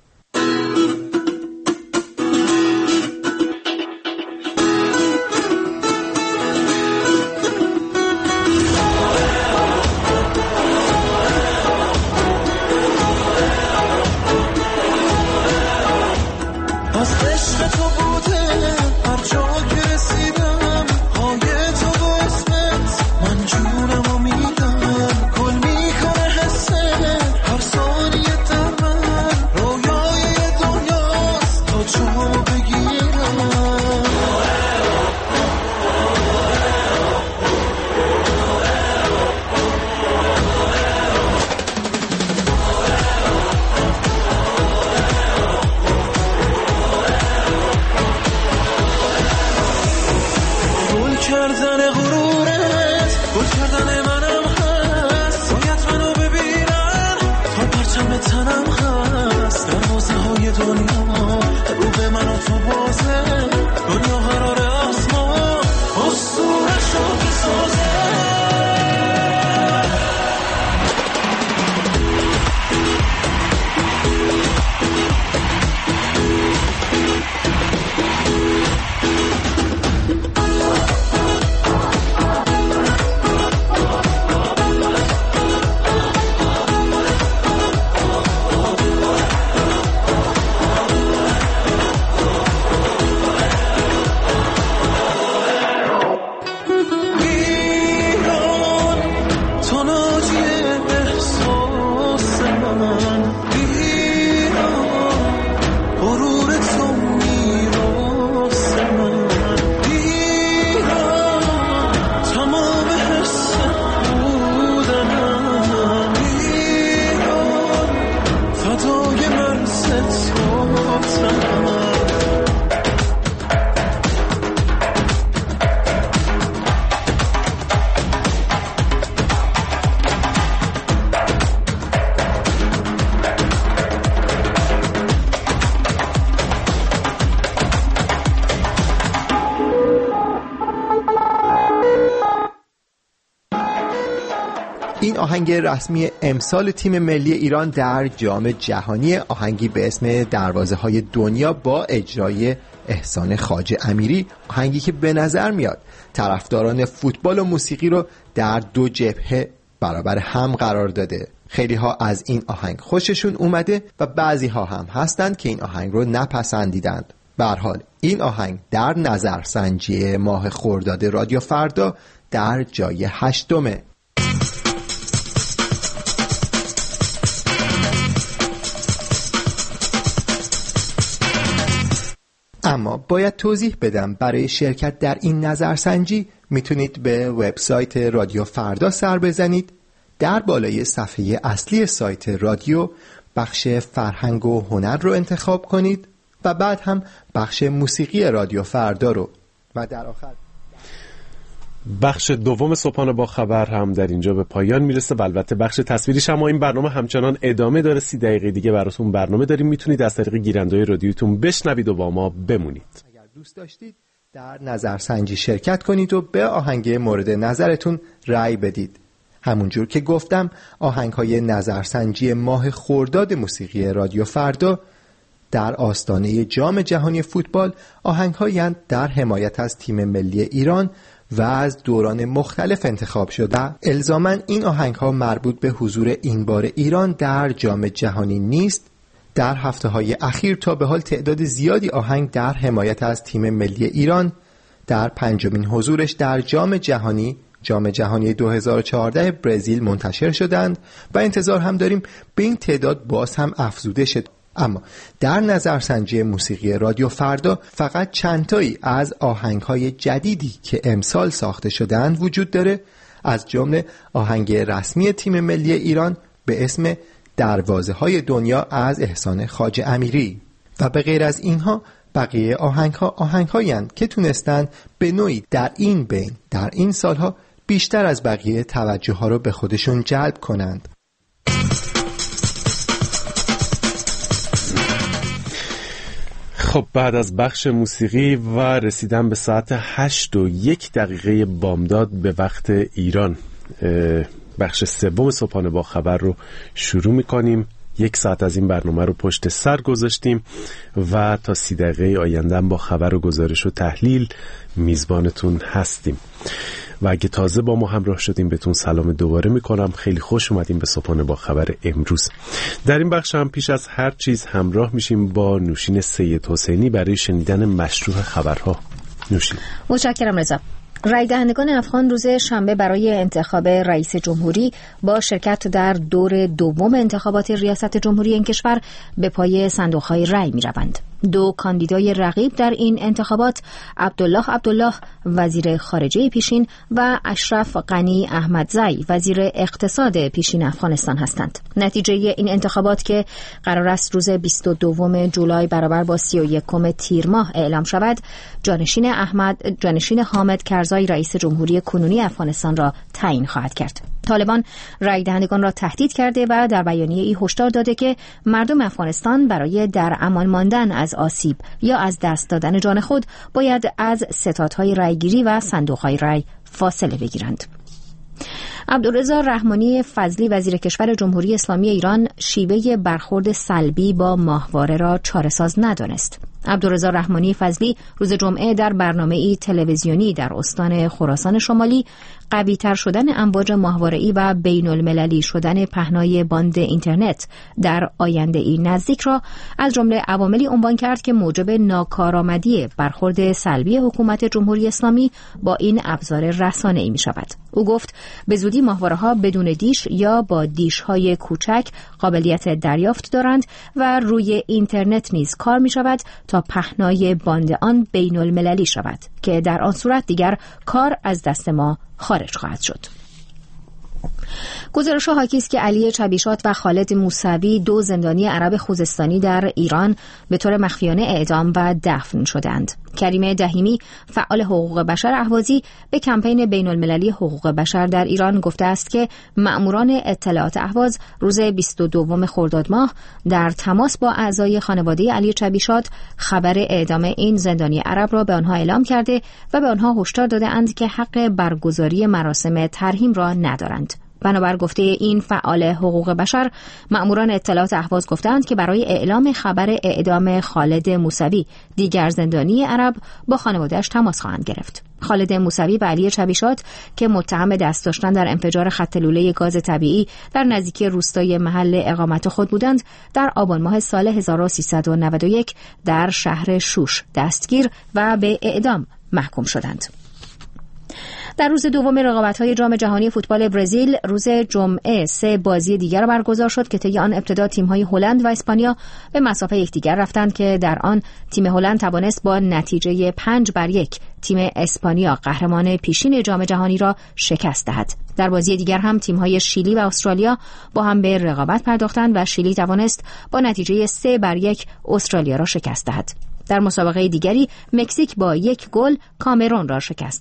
این آهنگ رسمی امسال تیم ملی ایران در جام جهانی، آهنگی به اسم دروازه های دنیا با اجرای احسان خواجه امیری، آهنگی که به نظر میاد طرفداران فوتبال و موسیقی رو در دو جبهه برابر هم قرار داده. خیلی ها از این آهنگ خوششون اومده و بعضی ها هم هستند که این آهنگ رو نپسندیدند. به هر حال این آهنگ در نظرسنجی ماه خرداد رادیو فردا در جای هشتمه. اما باید توضیح بدم برای شرکت در این نظرسنجی میتونید به وبسایت رادیو فردا سر بزنید. در بالای صفحه اصلی سایت رادیو بخش فرهنگ و هنر رو انتخاب کنید و بعد هم بخش موسیقی رادیو فردا رو و در آخر بخش دوم صبحانه با خبر هم در اینجا به پایان میرسه و البته بخش تصویریش، اما این برنامه همچنان ادامه داره. سی دقیقه دیگه براتون برنامه داریم، میتونید از طریق گیرنده‌های رادیوتون بشنوید و با ما بمونید. اگر دوست داشتید در نظرسنجی شرکت کنید و به آهنگ مورد نظرتون رأی بدید. همونجور که گفتم آهنگ‌های نظرسنجی ماه خرداد موسیقی رادیو فردا در آستانه جام جهانی فوتبال آهنگ‌هایی در حمایت از تیم ملی ایران و از دوران مختلف انتخاب شده. الزاماً این آهنگ‌ها مربوط به حضور این بار ایران در جام جهانی نیست. در هفته‌های اخیر تا به حال تعداد زیادی آهنگ در حمایت از تیم ملی ایران در پنجمین حضورش در جام جهانی جام جهانی دو هزار و چهارده برزیل منتشر شدند و انتظار هم داریم به این تعداد باز هم افزوده شد. اما در نظرسنجی موسیقی رادیو فردا فقط چندتایی از آهنگ‌های جدیدی که امسال ساخته شدند وجود داره، از جمله آهنگ رسمی تیم ملی ایران به اسم دروازه‌های دنیا از احسان خواجه امیری و به غیر از اینها بقیه آهنگ‌ها آهنگ‌هایی هستند که تونستن به نوعی در این بین در این سالها بیشتر از بقیه توجه ها رو به خودشون جلب کنند. خب بعد از بخش موسیقی و رسیدن به ساعت هشت و یک دقیقه بامداد به وقت ایران، بخش سوم صبحانه با خبر رو شروع میکنیم. یک ساعت از این برنامه رو پشت سر گذاشتیم و تا سی دقیقه آینده با خبر و گزارش و تحلیل میزبانتون هستیم. و اگه تازه با ما همراه شدیم بهتون سلام دوباره میکنم. خیلی خوش اومدیم به صبحانه با خبر امروز. در این بخش هم پیش از هر چیز همراه میشیم با نوشین سید حسینی برای شنیدن مشروع خبرها. نوشین. متشکرم رضا. رای دهندگان افغان روز شنبه برای انتخاب رئیس جمهوری با شرکت در دور دوم انتخابات ریاست جمهوری این کشور به پای صندوق‌های رای می‌روند. دو کاندیدای رقیب در این انتخابات عبدالله عبدالله وزیر خارجه پیشین و اشرف غنی احمدزی وزیر اقتصاد پیشین افغانستان هستند. نتیجه این انتخابات که قرار است روز بیست و دوم جولای برابر با سی و یکم تیر ماه اعلام شود، جانشین احمد جانشین حامد کرزای رئیس جمهوری کنونی افغانستان را تعیین خواهد کرد. طالبان رای دهندگان را تهدید کرده و در بیانیه‌ای هشدار داده که مردم افغانستان برای در امان ماندن از آسیب یا از دست دادن جان خود باید از ستادهای رایگیری و صندوق‌های رای فاصله بگیرند. عبدالرضا رحمانی فضلی وزیر کشور جمهوری اسلامی ایران شیوه برخورد سلبی با ماهواره را چاره‌ساز ندانست. عبدالرضا رحمانی فضلی روز جمعه در برنامه‌ای تلویزیونی در استان خراسان شمالی قوی‌تر شدن امواج ماهواره‌ای و بین‌المللی شدن پهنای باند اینترنت در آینده‌ای نزدیک را از جمله عواملی عنوان کرد که موجب ناکارآمدی برخورد سلبی حکومت جمهوری اسلامی با این ابزار رسانه‌ای می‌شود. او گفت به زودی ماهواره‌ها بدون دیش یا با دیش‌های کوچک قابلیت دریافت دارند و روی اینترنت نیز کار می‌شود تا پهنای باند آن بین‌المللی شود که در آن صورت دیگر کار از دست ما خارج خواهد شد. گزارش حاکی است که علی چبیشات و خالد موسوی دو زندانی عرب خوزستانی در ایران به طور مخفیانه اعدام و دفن شدند. کریم دهیمی فعال حقوق بشر اهوازی به کمپین بین المللی حقوق بشر در ایران گفته است که مأموران اطلاعات اهواز روز بیست و دوم خرداد ماه در تماس با اعضای خانواده علی چبیشات خبر اعدام این زندانی عرب را به آنها اعلام کرده و به آنها هشدار داده اند که حق برگزاری مراسم ترحیم را ندارند. بنابر گفته این فعال حقوق بشر، مأموران اطلاعات اهواز گفتند که برای اعلام خبر اعدام خالد موسوی دیگر زندانی عرب با خانواده‌اش تماس خواهند گرفت. خالد موسوی و علی چبیشات که متهم دست داشتن در انفجار خط لوله گاز طبیعی در نزدیکی روستای محل اقامت خود بودند، در آبان ماه سال هزار و سیصد و نود و یک در شهر شوش دستگیر و به اعدام محکوم شدند. در روز دوم رقابت‌های جام جهانی فوتبال برزیل روز جمعه سه بازی دیگر برگزار شد که طی آن ابتدا تیم‌های هلند و اسپانیا به مسافه یکدیگر رفتند که در آن تیم هلند توانست با نتیجه پنج بر یک تیم اسپانیا قهرمان پیشین جام جهانی را شکست دهد. در بازی دیگر هم تیم‌های شیلی و استرالیا با هم به رقابت پرداختند و شیلی توانست با نتیجه سه بر یک استرالیا را شکست دهد. در مسابقه دیگری مکزیک با یک گل کامرون را شکست داد.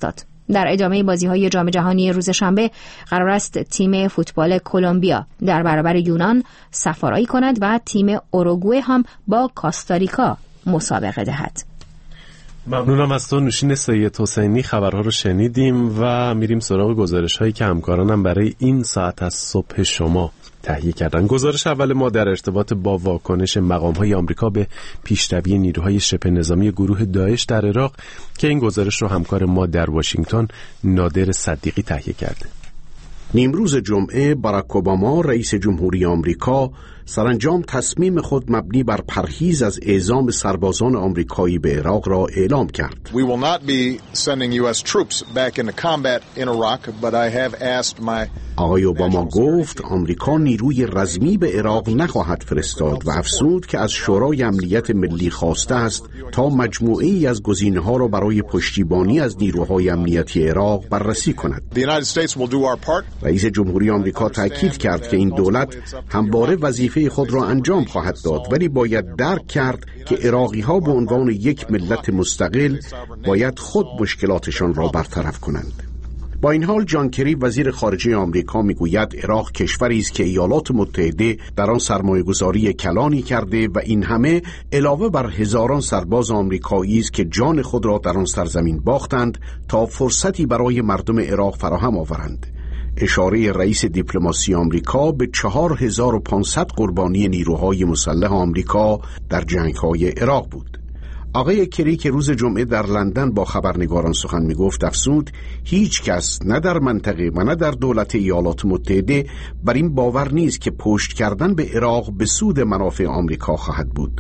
در ادامه بازی‌های جام جهانی روز شنبه قرار است تیم فوتبال کلمبیا در برابر یونان سفارایی کند و تیم اوروگوئه هم با کاستاریکا مسابقه دهد. ممنونم از تو نوشین سید حسینی. خبرها رو شنیدیم و میریم سراغ گزارش هایی که همکارانم برای این ساعت از صبح شما تهیه کردن. گزارش اول ما در ارتباط با واکنش مقام‌های آمریکا به پیشروی نیروهای شبه نظامی گروه داعش در عراق که این گزارش رو همکار ما در واشنگتن نادر صدیقی تهیه کرده. نیمروز جمعه باراک اوباما رئیس جمهوری آمریکا سرانجام تصمیم خود مبنی بر پرهیز از اعزام سربازان آمریکایی به عراق را اعلام کرد. We will not be sending U S troops back into combat in Iraq, but I have asked my آقای اوباما گفت آمریکا نیروی رزمی به عراق نخواهد فرستاد و افزود که از شورای امنیت ملی خواسته است تا مجموعه‌ای از گزینه‌ها را برای پشتیبانی از نیروهای امنیتی عراق بررسی کند. رئیس جمهوری آمریکا تاکید کرد که این دولت همواره وظیفه خود را انجام خواهد داد، ولی باید درک کرد که عراقی‌ها به عنوان یک ملت مستقل باید خود مشکلاتشان را برطرف کنند. با این حال جان کری وزیر خارجه آمریکا میگوید عراق کشوری است که ایالات متحده در آن سرمایه‌گذاری کلانی کرده و این همه علاوه بر هزاران سرباز آمریکایی است که جان خود را در آن سرزمین باختند تا فرصتی برای مردم عراق فراهم آورند. اشاره رئیس دیپلماسی آمریکا به چهار هزار و پانصد قربانی نیروهای مسلح آمریکا در جنگ‌های عراق بود. آقای کری که روز جمعه در لندن با خبرنگاران سخن میگفت افزود هیچ کس نه در منطقه و نه در دولت ایالات متحده بر این باور نیست که پشت کردن به عراق به سود منافع آمریکا خواهد بود.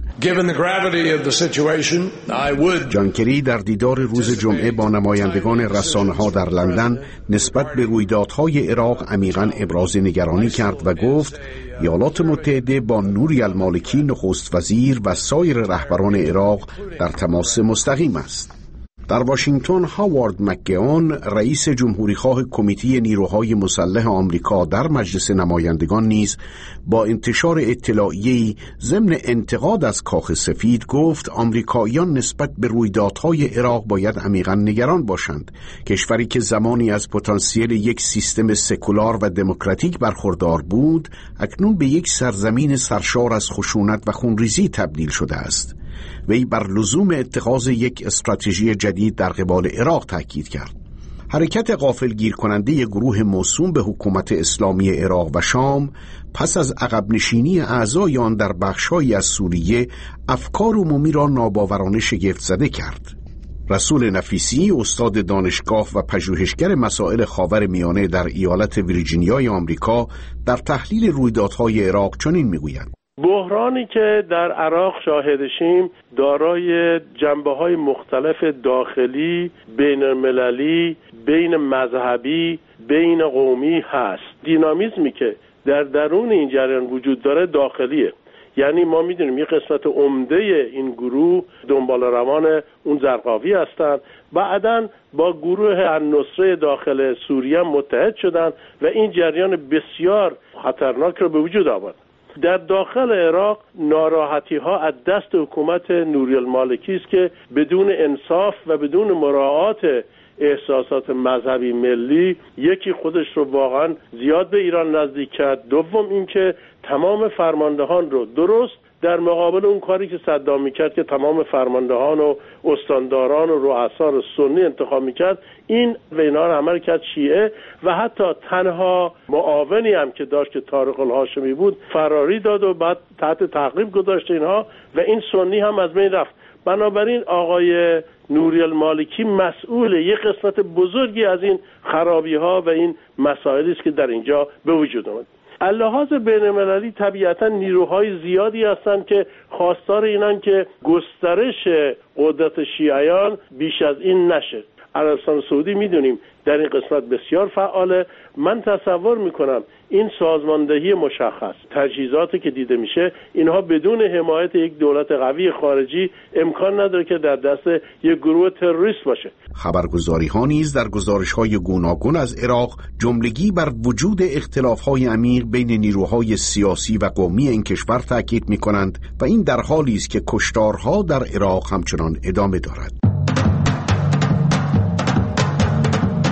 جان کری در دیدار روز جمعه با نمایندگان رسانه‌ها در لندن نسبت به رویدادهای عراق عمیقاً ابراز نگرانی کرد و گفت ایالات متحده با نوری المالکی نخست وزیر و سایر رهبران عراق در تماس مستقیم است. در واشنگتن هاوارد مکگئون رئیس جمهوریخواه کمیته نیروهای مسلح آمریکا در مجلس نمایندگان نیز با انتشار اطلاعیه‌ای ضمن انتقاد از کاخ سفید گفت آمریکاییان نسبت به رویدادهای عراق باید عمیقاً نگران باشند. کشوری که زمانی از پتانسیل یک سیستم سکولار و دموکراتیک برخوردار بود اکنون به یک سرزمین سرشار از خشونت و خونریزی تبدیل شده است. وی بر لزوم اتخاذ یک استراتژی جدید در قبال عراق تاکید کرد. حرکت غافلگیر کننده گروه موسوم به حکومت اسلامی عراق و شام پس از عقب نشینی اعضای آن در بخش‌هایی از سوریه افکار عمومی را ناباورانه شگفت زده کرد. رسول نفیسی استاد دانشگاه و پژوهشگر مسائل خاورمیانه در ایالت ویرجینیای آمریکا در تحلیل رویدادهای عراق چنین میگوید: بحرانی که در عراق شاهدشیم دارای جنبه‌های مختلف داخلی، بین المللی، بین مذهبی، بین قومی هست. دینامیزمی که در درون این جریان وجود داره داخلیه. یعنی ما میدونیم یک قسمت عمده این گروه دنبال روان اون زرقاوی هستند، بعداً با گروه النصره داخل سوریه متحد شدند و این جریان بسیار خطرناک رو به وجود آورد. در داخل عراق ناراحتی ها از دست حکومت نوری المالکی است که بدون انصاف و بدون مراعات احساسات مذهبی ملی یکی خودش رو واقعا زیاد به ایران نزدیک کرد. دوم اینکه تمام فرماندهان رو درست در مقابل اون کاری که صدام میکرد که تمام فرماندهان و استانداران و رؤسا رو سنی انتخاب میکرد، این و اینا رو عمل کرد شیعه و حتی تنها معاونی هم که داشت که طارق الهاشمی بود فراری داد و بعد تحت تعقیب گذاشت اینها و این سنی هم از بین رفت. بنابراین آقای نوری المالکی مسئول یک قسمت بزرگی از این خرابی ها و این مسائلی است که در اینجا به وجود آمد. اللحاظ بین‌المللی طبیعتا نیروهای زیادی هستند که خواستار اینن که گسترش قدرت شیعیان بیش از این نشه. عربستان سعودی میدونیم در این قسمت بسیار فعاله. من تصور میکنم این سازماندهی مشخص، تجهیزاتی که دیده میشه، اینها بدون حمایت یک دولت قوی خارجی امکان نداره که در دست یک گروه تروریست باشه. خبرگزاری ها نیز در گزارش های گوناگون از عراق جملگی بر وجود اختلاف های عمیق بین نیروهای سیاسی و قومی این کشور تاکید میکنند و این در حالی است که کشتارها در عراق همچنان ادامه دارد.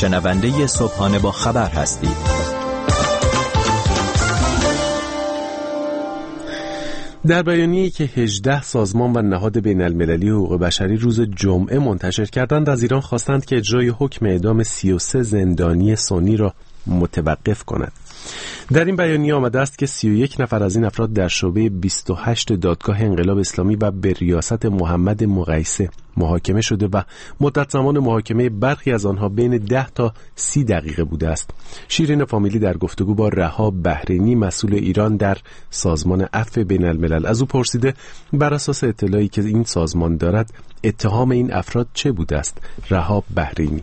شنونده صبحانه با خبر هستید. در بیانیه‌ای که هجده سازمان و نهاد بین المللی حقوق بشری روز جمعه منتشر کردند، از ایران خواستند که اجرای حکم اعدام سی و سه زندانی سنی را متوقف کند. در این بیانیه آمده است که سی و یک نفر از این افراد در شعبه بیست و هشت دادگاه انقلاب اسلامی و به ریاست محمد مقیسه محاکمه شده و مدت زمان محاکمه برخی از آنها بین ده تا سی دقیقه بوده است. شیرین فامیلی در گفتگو با رهاب بحرینی مسئول ایران در سازمان عفو بین الملل از او پرسیده بر اساس اطلاعی که این سازمان دارد اتهام این افراد چه بوده است. رهاب بحرینی: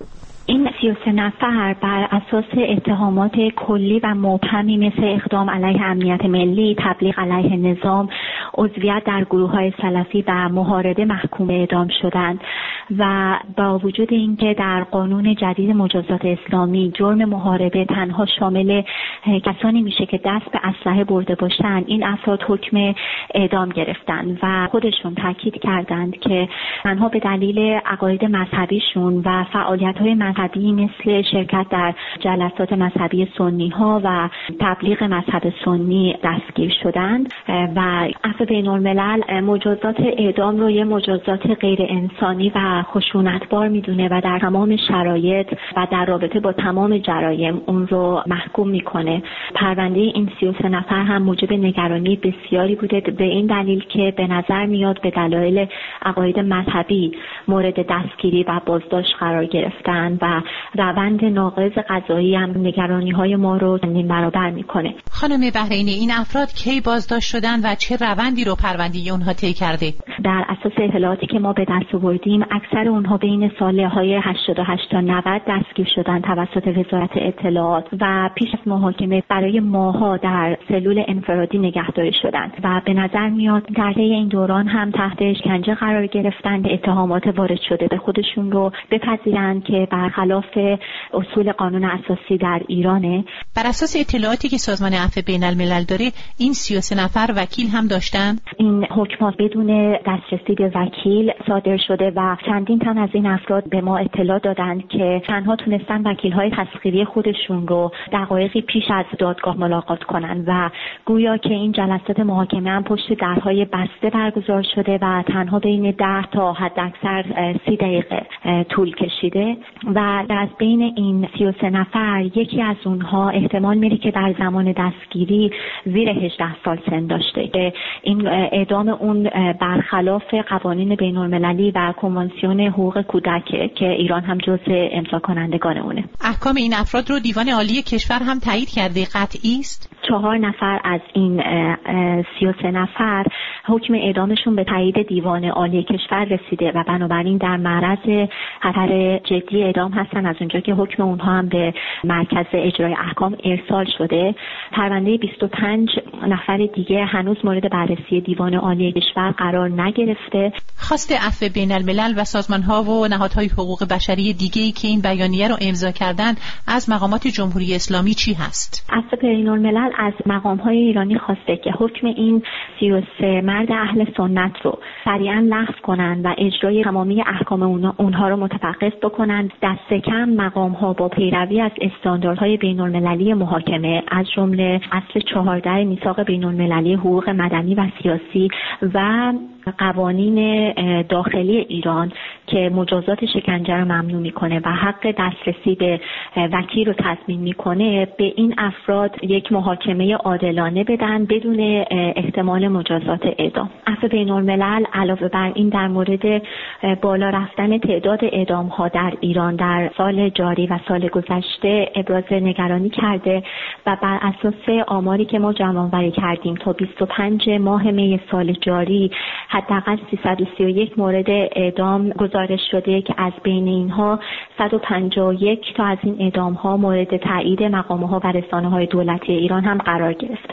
این سی و سه نفر بر اساس اتهامات کلی و مبهمی مثل اقدام علیه امنیت ملی، تبلیغ علیه نظام، عضویت در گروه‌های سلفی و محاربه محکوم اعدام شدند و با وجود اینکه در قانون جدید مجازات اسلامی جرم محاربه تنها شامل کسانی میشه که دست به اسلحه برده باشند، این افراد حکم اعدام گرفتند و خودشون تاکید کردند که تنها به دلیل عقاید مذهبیشون و فعالیت‌های مذهبی مثل شرکت در جلسات مذهبی سنی ها و تبلیغ مذهب سنی دستگیر شدند و عفو بین الملل مجازات اعدام رو یه مجازات غیر انسانی و خشونتبار میدونه و در تمام شرایط و در رابطه با تمام جرایم اون رو محکوم میکنه. پرونده این سی و سه نفر هم موجب نگرانی بسیاری بوده به این دلیل که به نظر میاد به دلایل عقاید مذهبی مورد دستگیری و بازداشت قرار گرفتن و روند ناقض قضایی هم نگرانی‌های ما رو چندین برابر میکنه. خانم بحرینی، این افراد کی بازداشت شدن و چه روندی رو پرونده اونها طی کرده؟ در اساس اطلاعاتی که ما به دست آوردیم اکثر اونها بین سالهای هشتاد و هشت تا نود دستگیر شدن توسط وزارت اطلاعات و پیش از محاکمه برای ماه‌ها در سلول انفرادی نگهداری شدند و به نظر میاد در طی این دوران هم تحت شکنجه قرار گرفتند. اتهامات وارد شده به خودشون رو بپذیرند که برخلاف اصول قانون اساسی در ایرانه. بر اساس اطلاعاتی که سازمان عفو بین الملل داره این سی و سه نفر وکیل هم داشتن؟ این حکم بدون دسترسی به وکیل صادر شده و چندین تن از این افراد به ما اطلاع دادند که تنها تونستن وکیل‌های تسخیری خودشون رو دقایقی پیش از دادگاه ملاقات کنن و گویا که این جلسات محاکمه هم پشت درهای بسته برگزار شده و تنها بین ده تا حداکثر سی دقیقه طول کشیده و از بین این سی و سه نفر یکی از اونها احتمال میره که در زمان دستگیری زیر هجده سال سن داشته که این اعدام اون برخلاف قوانین بین المللی و کنوانسیون حقوق کودک که ایران هم جزء امضا کنندگان اونه. احکام این افراد رو دیوان عالی کشور هم تایید کرده، قطعی است؟ چهار نفر از این سی و سه نفر حکم اعدامشون به تایید دیوان عالی کشور رسیده و بنابراین در معرض خطر جدی اعدام هستن از اونجا که حکم اونها هم به مرکز اجرای احکام ارسال شده. پرونده بیست و پنج نفر دیگه هنوز مورد بررسی دیوان عالی کشور قرار نگرفته. خواست عفو بین الملل و سازمان‌ها و نهادهای حقوق بشری دیگه‌ای که این بیانیه رو امضا کردند از مقامات جمهوری اسلامی چی هست؟ عفو بین الملل از مقام‌های ایرانی خواسته که حکم این سی و سه مرد اهل سنت رو سریعاً لغو کنند و اجرای تمامی احکام اونها رو متوقف بکنند. دست کم مقام‌ها با پیروی از استانداردهای بین‌المللی محاکمه از جمله اصل چهارده میثاق بین‌المللی حقوق مدنی و سیاسی و قوانین داخلی ایران که مجازات شکنجه رو ممنوع میکنه و حق دسترسی به وکیل رو تضمین میکنه به این افراد یک محاکمه عادلانه بدن بدون احتمال مجازات اعدام. عفو بین الملل علاوه بر این در مورد بالا رفتن تعداد اعدام ها در ایران در سال جاری و سال گذشته ابراز نگرانی کرده و بر اساس آماری که ما جمع‌آوری کردیم تا بیست و پنج ماه می سال جاری حداقل سیصد و سی و یک مورد اعدام گزارش شده که از بین اینها صد و پنجاه و یک تا از این اعدام ها مورد تایید مقام‌ها و رسانه‌های دولتی ایران هم قرار گرفته.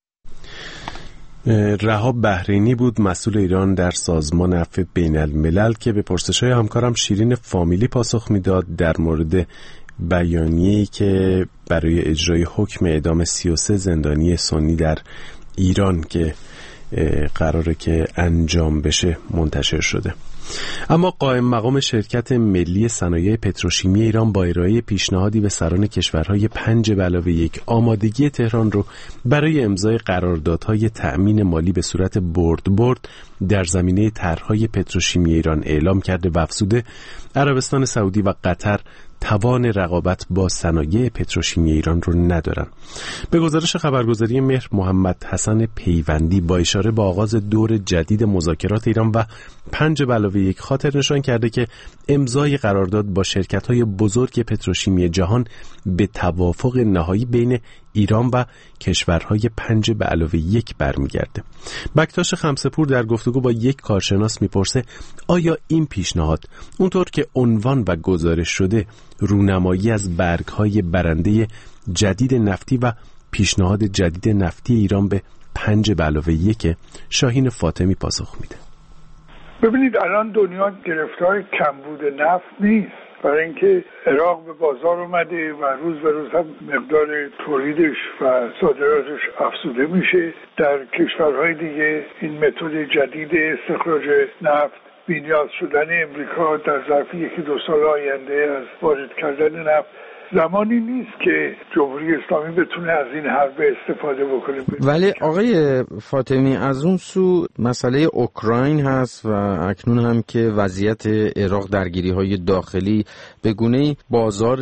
رهاب بحرینی بود مسئول ایران در سازمان عفو بین الملل که به پرسش‌های همکارم شیرین فامیلی پاسخ میداد در مورد بیانیه‌ای که برای اجرای حکم اعدام سی و سه زندانی سنی در ایران که قراره که انجام بشه منتشر شده. اما قائم مقام شرکت ملی صنایع پتروشیمی ایران با ارائه پیشنهادی به سران کشورهای پنج به علاوه یک آمادگی تهران رو برای امضای قراردادهای تأمین مالی به صورت برد برد در زمینه طرح‌های پتروشیمی ایران اعلام کرده و افزوده عربستان سعودی و قطر توان رقابت با صنایع پتروشیمی ایران رو ندارن. به گزارش خبرگزاری مهر، محمد حسن پیوندی با اشاره به آغاز دور جدید مذاکرات ایران و پنج به علاوه یک خاطر نشان کرده که امضای قرارداد با شرکت‌های بزرگ پتروشیمی جهان به توافق نهایی بین ایران و کشورهای پنج به علاوه یک برمیگرده. بکتاش خمسه‌پور در گفتگو با یک کارشناس میپرسه آیا این پیشنهاد اونطور که عنوان و گزارش شده رونمایی از برگ‌های برنده جدید نفتی و پیشنهاد جدید نفتی ایران به پنج به علاوه یک؟ شاهین فاطمی پاسخ میده. ببینید الان دنیا گرفتار کمبود نفت نیست، برای اینکه عراق به بازار اومده و روز به روز هم مقدار تولیدش و صادراتش افزوده میشه. در کشورهای دیگه این متد جدید استخراج نفت بی‌نیاز شدن امریکا در ظرف یکی دو سال آینده از وارد کردن نفت زمانی نیست که جمهوری اسلامی بتونه از این حربه استفاده بکنه. ولی آقای فاطمی از اون سو مسئله اوکراین هست و اکنون هم که وضعیت عراق درگیری‌های داخلی به گونه‌ای بازار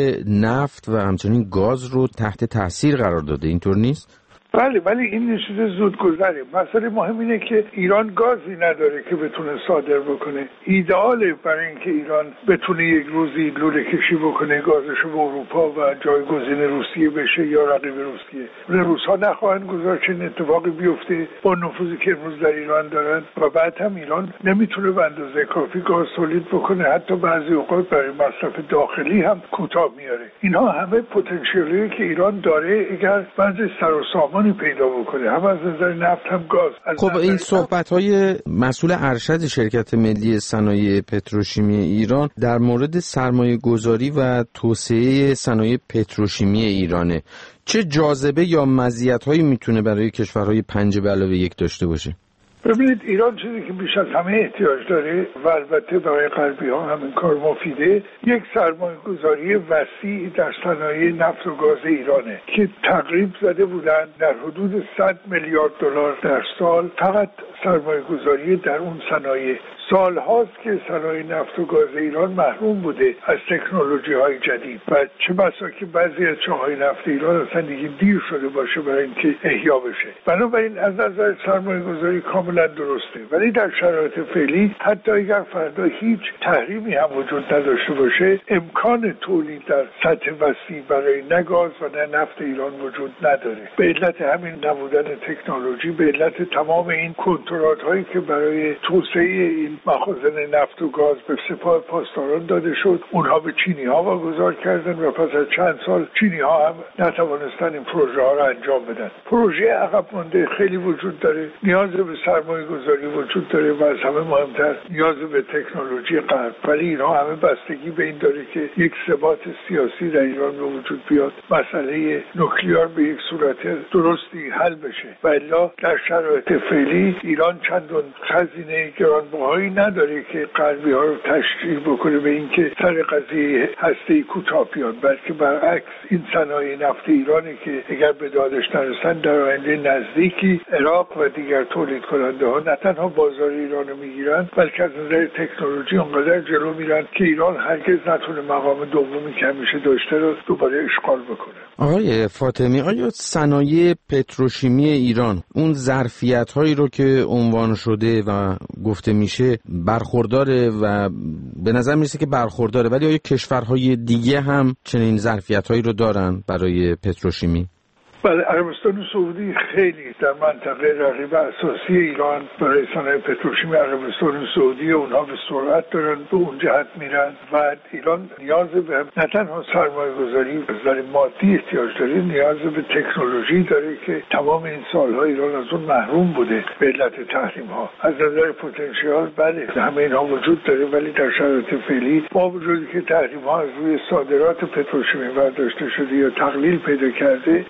نفت و همچنین گاز رو تحت تاثیر قرار داده، اینطور نیست؟ بله، ولی این نشده زود گذره. مسئله مهم اینه که ایران گازی نداره که بتونه صادر بکنه. ایدئاله برای اینکه ایران بتونه یک روزی لوله کشی بکنه، گازش به اروپا و جایگزین روسیه بشه یا رقیب روسیه. روس‌ها نخواهند گذاشت چنین اتفاقی بیفته با نفوذی که امروز در ایران دارن و بعد هم ایران نمیتونه به اندازه کافی گاز تولید بکنه، حتی بعضی اوقات برای مصرف داخلی هم کوتاه میاره. اینها همه پتانسیلی که ایران داره اگر بعضی سر و سامان پیدا بکنه، هم از نظر نفت هم گاز. خب این صحبت‌های مسئول ارشد شرکت ملی صنایع پتروشیمی ایران در مورد سرمایه گذاری و توسعه صنایع پتروشیمی ایرانه، چه جاذبه یا مزیت‌هایی میتونه برای کشورهای پنج به علاوه یک داشته باشه؟ ببینید ایران چیزی که بیش از همه احتیاج داره و البته برای غربی ها همین کار مفیده، یک سرمایه گذاری وسیع در صنایع نفت و گاز ایرانه که تقریب زده بودن در حدود صد میلیارد دلار در سال فقط سرمایه گذاری در اون صنایع. سال هاست که صنایع نفت و گاز ایران محروم بوده از تکنولوژی های جدید و چه بسا که بعضی از چاهای نفت ایران اصلا دیگه دیر شده باشه برای اینکه احیا بشه. بنابراین از نظر سرمایه گذاری کاملا درسته، ولی در شرایط فعلی حتی اگر فردا هیچ تحریمی هم وجود نداشته باشه، امکان تولید در سطح وسیع برای نه گاز و نه نفت ایران وجود نداره. به علت همین نبودن تکنولوژی، به علت تمام این کنترات هایی که برای توسعه این مخازن نفت و گاز به سپاه پاسداران داده شد، اونها به چینی ها واگذار کردن و پس از چند سال چینی ها هم نتوانستن این پروژه ها را انجام بدن. پروژه عقب مانده خیلی وجود داره، نیاز به سرمایه گذاری وجود داره و از همه مهمتر نیاز به تکنولوژی غرب. ولی اینها همه بستگی به این داره که یک ثبات سیاسی در ایران به وجود بیاد، مسئله نوکلیار به یک صورت درستی حل بشه و الا در شرایط فعلی ایران چندان خزینه گرانبهایی نداره که غربی ها رو تشجیع بکنه به اینکه سر قضیه هسته‌ای کوتاه بیاد، بلکه برعکس این صنایع نفت ایرانه که اگر به دادش نرسن در آینده نزدیکی عراق و دیگر تولید کننده ها نه تنها بازار ایران رو میگیرن، بلکه از نظر تکنولوژی اونقدر جلو میرن که ایران هرگز نتونه مقام دومی که همیشه داشته رو دوباره اشغال بکنه. آقای فاطمی، آیا صنایع پتروشیمی ایران اون ظرفیت هایی رو که عنوان شده و گفته میشه برخورداره و به نظر میرسه که برخورداره، ولی آیا کشورهای دیگه هم چنین ظرفیت هایی رو دارن برای پتروشیمی؟ بله، عربستان سعودی خیلی در منطقه رقیب اساسی ایران برای صنایع پتروشیمی. عربستان سعودی اونها به سرعت دارن به اون جهت میرن و ایران نیاز به نه تنها سرمایه گذاری به نظر مادی احتیاج داره، نیاز به تکنولوژی داره که تمام این سالها ایران از اون محروم بوده به علت تحریم ها. از نظر پتانسیل بله همه اینها وجود داره، ولی در شرایط فعلی با وجودی که تحریم ها از روی صادرات پتروشیمی برداشته شده یا تقلیل پیدا کرده، در مورد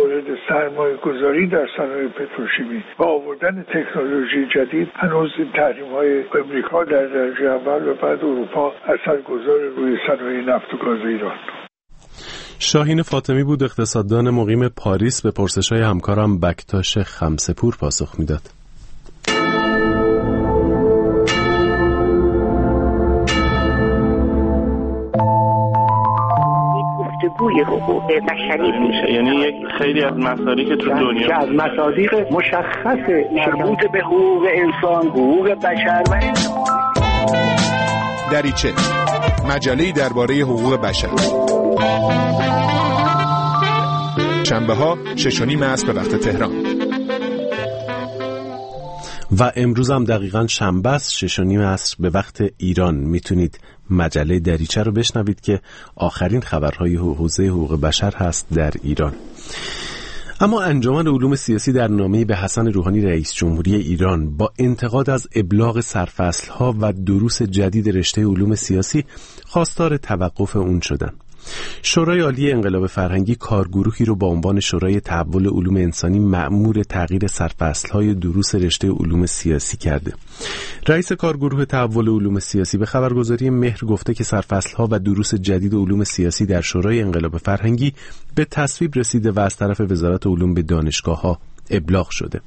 مورد سرمایه گذاری در صنایع پتروشیمی و آوردن تکنولوژی جدید هنوز این تحریم های امریکا در درجه اول و بعد اروپا اثرگذار روی صنایع نفت و گاز ایران. شاهین فاطمی بود، اقتصاددان مقیم پاریس، به پرسش‌های همکارم بکتاش خمسه‌پور پاسخ میداد. گفتگوی حقوق بشری میشه، یعنی یک خیلی از مسائلی که تو دنیا که از مصادیق مشخص مربوط به حقوق انسان، حقوق بشر و دریچه، مجله‌ای درباره حقوق بشر. شنبه ها شش و نیم عصر به وقت تهران. و امروز هم دقیقاً شنبه است، شش و نیم عصر به وقت ایران. میتونید مجله دریچه رو بشنوید که آخرین خبرهای حوزه حقوق بشر هست در ایران. اما انجمن علوم سیاسی در نامه‌ای به حسن روحانی رئیس جمهوری ایران با انتقاد از ابلاغ سرفصل‌ها و دروس جدید رشته علوم سیاسی خواستار توقف اون شدند. شورای عالی انقلاب فرهنگی کارگروهی رو با عنوان شورای تحول علوم انسانی مأمور تغییر سرفصل‌های دروس رشته علوم سیاسی کرده. رئیس کارگروه تحول علوم سیاسی به خبرگزاری مهر گفته که سرفصل‌ها و دروس جدید علوم سیاسی در شورای انقلاب فرهنگی به تصویب رسیده و از طرف وزارت علوم به دانشگاه‌ها ابلاغ شده.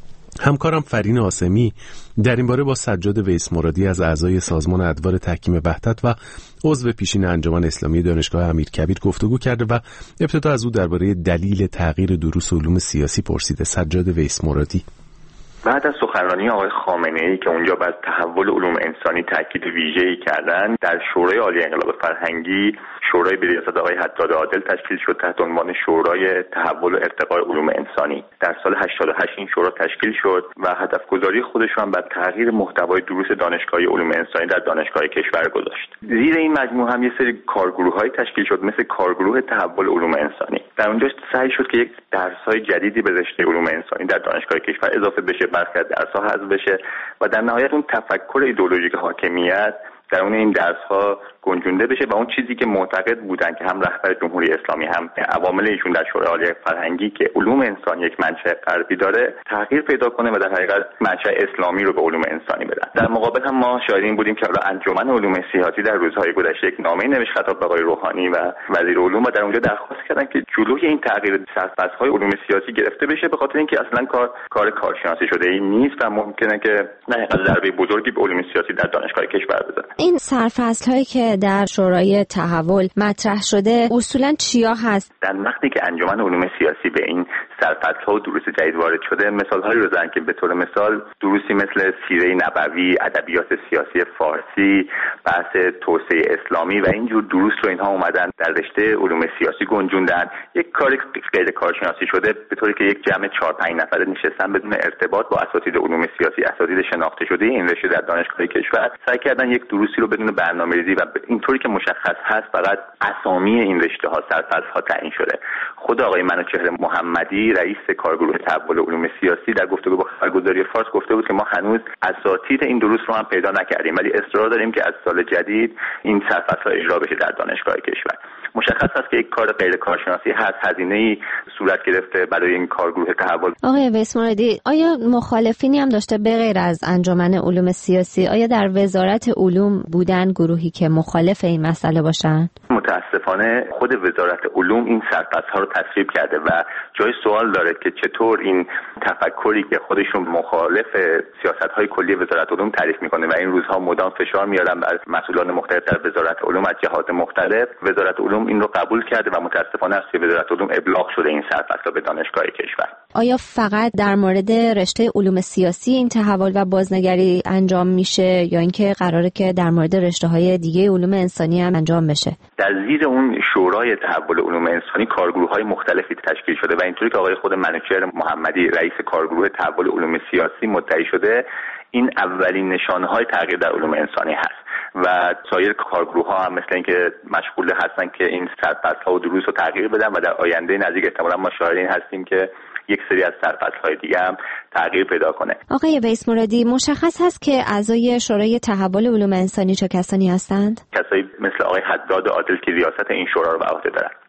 همکارم فرین آسمی در این باره با سجاد ویس مرادی از اعضای سازمان ادوار تحکیم وحدت و عضو پیشین انجمن اسلامی دانشگاه امیرکبیر گفتگو کرده و ابتدا از او درباره دلیل تغییر دروس علوم سیاسی پرسیده. سجاد ویس مرادی: بعد از سخنرانی آقای خامنه‌ای که اونجا بر تحول علوم انسانی تاکید ویژه‌ای کردن، در شورای عالی انقلاب فرهنگی شورای به ریاست آقای حداد عادل تشکیل شد تحت عنوان شورای تحول و ارتقاء علوم انسانی. در سال هشتاد و هشت این شورا تشکیل شد و هدفگذاری خودش رو هم بر تغییر محتوای دروس دانشگاهی علوم انسانی در دانشگاه کشور گذاشت. زیر این مجموعه هم یه سری کارگروه‌های تشکیل شد مثل کارگروه تحول علوم انسانی. در اونجا سعی شد که یک درس‌های جدیدی به رشته علوم انسانی در دانشگاه کشور اضافه بشه، برخی از درس‌ها حذف بشه و در نهایت اون تفکر ایدئولوژیک حاکمیت در اون این درس‌ها گنجونده بشه و اون چیزی که معتقد بودن که هم رهبر جمهوری اسلامی هم عوامل ایشون در شورای عالی فرهنگی که علوم انسانی یک منشأ غربی داره تغییر پیدا کنه و در حقیقت منشأ اسلامی رو به علوم انسانی بدن. در مقابل هم ما شاهدین بودیم که انجمن علوم سیاسی در روزهای گذشته یک نامه نوشت خطاب به آقای روحانی و وزیر علوم و در اونجا درخواست کردن که جلوی این تغییر سرفصل‌های علوم سیاسی گرفته بشه، به خاطر اینکه اصلا کار کار کارشناسی شده ای نیست و ممکنه که نه ضربه بزرگی به علوم سیاسی در دانشگاه کشور بزنه. این سرفصل‌هایی که در شورای تحول مطرح شده اصولاً چیا هست؟ در وقتی که انجمن علوم سیاسی به این سرفصل‌ها و دروس جدید وارد شده، مثال‌هایی رو زدن که به طور مثال دروسی مثل سیره نبوی، ادبیات سیاسی فارسی، بحث توسعه اسلامی و اینجور دروس رو اینها اومدن در رشته علوم سیاسی گنجوندن. یک کار غیر کارشناسی شده به طوری که یک جمع چهار پنج نفره نشستن بدون ارتباط با اساتید علوم سیاسی، اساتید شناخته شده این رشته در دانشگاه کشور، سعی کردن یک دروسی رو بدون برنامه‌ریزی و اینطوری که مشخص هست فقط اسامی این رشته ها سرفصل‌ها تعیین شده. خود آقای منوچهر محمدی رئیس کارگروه تحول علوم سیاسی در گفتگو با خبرگزاری فارس گفته بود که ما هنوز اساتید این دروس رو هم پیدا نکردیم ولی اصرار داریم که از سال جدید این سرفصل‌ها اجرا بشه در دانشگاه کشور. مشخص است که یک کار غیر کارشناسی هست، هزینه‌ای صورت گرفته برای این کارگروه تحول. آقای ویس مرادی، آیا مخالفینی هم داشته به غیر از انجمن علوم سیاسی؟ آیا در وزارت علوم بودن گروهی که مخالف این مسئله باشن؟ متاسفانه خود وزارت علوم این سرفصل‌ها رو تصویب کرده و جای سوال داره که چطور این تفکری که خودشون مخالف سیاست‌های کلی وزارت علوم تعریف می‌کنه و این روزها مدام فشار میارن بر مسئولان مختلف در وزارت علوم از جهات مختلف، وزارت علوم این رو قبول کرده و متاسفانه از وزارت علوم ابلاغ شده این سرفصل به دانشگاه کشور. آیا فقط در مورد رشته علوم سیاسی این تحول و بازنگری انجام میشه یا اینکه قراره که در مورد رشته‌های دیگه علوم انسانی هم انجام بشه؟ در زیر اون شورای تحول علوم انسانی کارگروه‌های مختلفی تشکیل شده و اینطوری که آقای خود منوچهر محمدی رئیس کارگروه تحول علوم سیاسی مدعی شده، این اولین نشانه‌های تغییر در علوم انسانی هست و سایر کارگروه‌ها هم مثل اینکه مشغول هستن که این سرفصل‌ها و دروس رو تغییر بدن و در آینده نزدیک احتمالاً ما شاهد این هستیم که یک سری از سرفصل‌های دیگه هم تغییر پیدا کنه. آقای ویس مرادی، مشخص هست که اعضای شورای تحول علوم انسانی چه کسانی هستند؟ کسایی مثل آقای حداد عادل که ریاست این شورا رو به عهده دارن.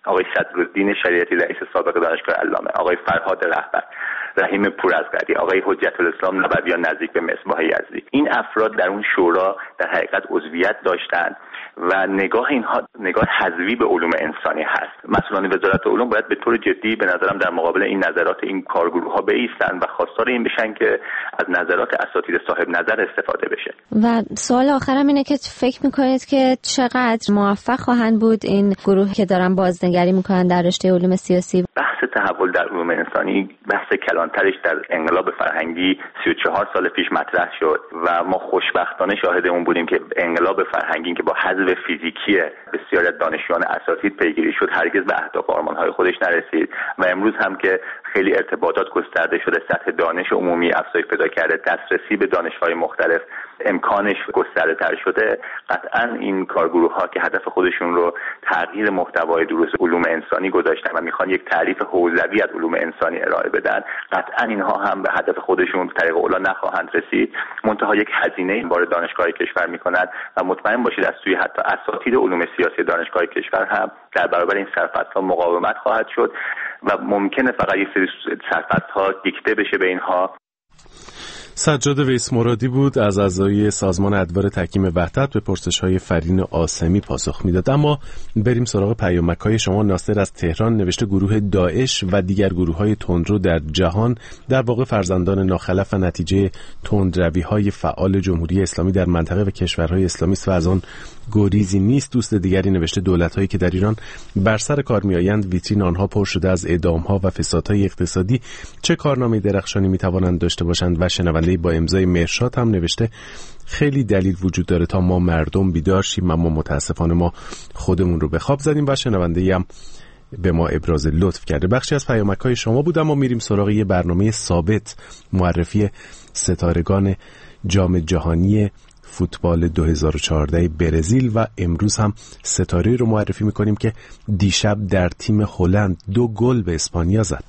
آقای صدرالدین شریعتی رئیس سابق دانشگاه علامه، آقای فرهاد رهبر، رحیم پورازغری، آقای حجت الاسلام نبویان نزدیک به مصباح یزدی. این افراد در اون شورا در حقیقت عضویت داشتند و نگاه اینها نگاه حذوی به علوم انسانی هست. مسئولان وزارت علوم باید به طور جدی به نظرم در مقابل این نظرات این کارگروه ها بایستند و خواستار این بشن که از نظرات اساتید صاحب نظر استفاده بشه. و سوال آخرم اینه که فکر میکنید که چقدر موفق خواهند بود این گروه که دارن بازنگری میکنن در رشته علوم سیاسی؟ بحث تحول در علوم انسانی بحث کلانترش در انقلاب فرهنگی سی و چهار سال پیش مطرح شد و ما خوشبختانه شاهد اون بودیم که انقلاب فرهنگی که با حذف فیزیکی بسیاری از دانشجویان اساتید پیگیری شد هرگز به اهداف و آرمان‌های خودش نرسید و امروز هم که خیلی ارتباطات گسترده شده، سطح دانش عمومی افزایش پیدا کرده، دسترسی به دانش‌های مختلف امکانش گسترده تر شده، قطعاً این کارگروه ها که هدف خودشون رو تغییر محتوای دروس علوم انسانی گذاشتن و میخوان یک تعریف حوزوی از علوم انسانی ارائه بدن، قطعاً اینها هم به هدف خودشون طریق اولا نخواهند رسید، منتها یک هزینه این بار دانشگاه کشور میکنند و مطمئن باشید از سوی حتی اساتید علوم سیاسی دانشگاه کشور هم در برابر این سرفصل‌ها مقاومت خواهد شد و ممکنه فقط یک سری سرفصل‌ها دیکته بشه به اینها. سجاد ویس مرادی بود از اعضای سازمان ادوار تحکیم وحدت به پرسش‌های فرین آسمی پاسخ میداد. اما بریم سراغ پیامک‌های شما. ناصر از تهران نوشته گروه داعش و دیگر گروه‌های تندرو در جهان در واقع فرزندان ناخلف و نتیجه تندروی‌های فعال جمهوری اسلامی در منطقه و کشورهای اسلامی است و از آن گریزی نیست. دوست دیگری نوشته دولت‌هایی که در ایران بر سر کار می‌آیند ویترین آنها پر شده از اعدام‌ها و فسادهای اقتصادی، چه کارنامه درخشانی می‌توانند داشته باشند؟ و شنونده با امضای مرشاد هم نوشته خیلی دلیل وجود داره تا ما مردم بیدار شیم، اما متاسفانه ما خودمون رو به خواب زدیم. و شنونده هم به ما ابراز لطف کرده. بخشی از پیامک‌های شما بود، اما میریم سراغ یه برنامه ثابت، معرفی ستارگان جام جهانی فوتبال دو هزار و چهارده برزیل و امروز هم ستاره رو معرفی میکنیم که دیشب در تیم هلند دو گل به اسپانیا زد.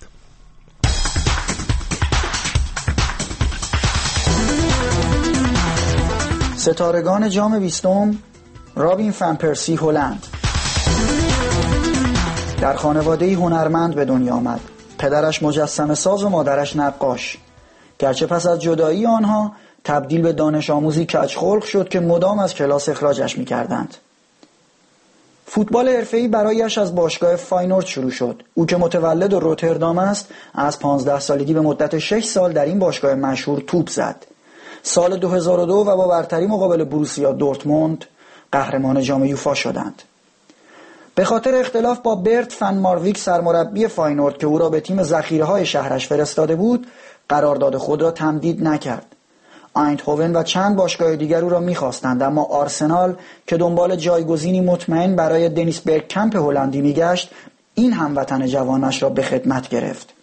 ستارگان جام بیستم رابین فن پرسی هلند در خانواده‌ای هنرمند به دنیا آمد. پدرش مجسمه ساز و مادرش نقاش. گرچه پس از جدایی آنها تبدیل به دانش آموزی کجخلق شد که مدام از کلاس اخراجش می‌کردند. فوتبال حرفه‌ای برایش از باشگاه فاینورد شروع شد. او که متولد روتردام است، از پانزده سالگی به مدت شش سال در این باشگاه مشهور توپ زد. سال دو هزار و دو و با برتری مقابل بروسیا دورتموند قهرمان جام یوفا شدند. به خاطر اختلاف با برت فن مارویک سرمربی فاینورد که او را به تیم ذخیره‌های شهرش فرستاده بود، قرارداد خود را تمدید نکرد. آیندهوون و چند باشگاه دیگر او را می‌خواستند، اما آرسنال که دنبال جایگزینی مطمئن برای دنیس برگکمپ هلندی می‌گشت، این هموطن جوانش را به خدمت گرفت.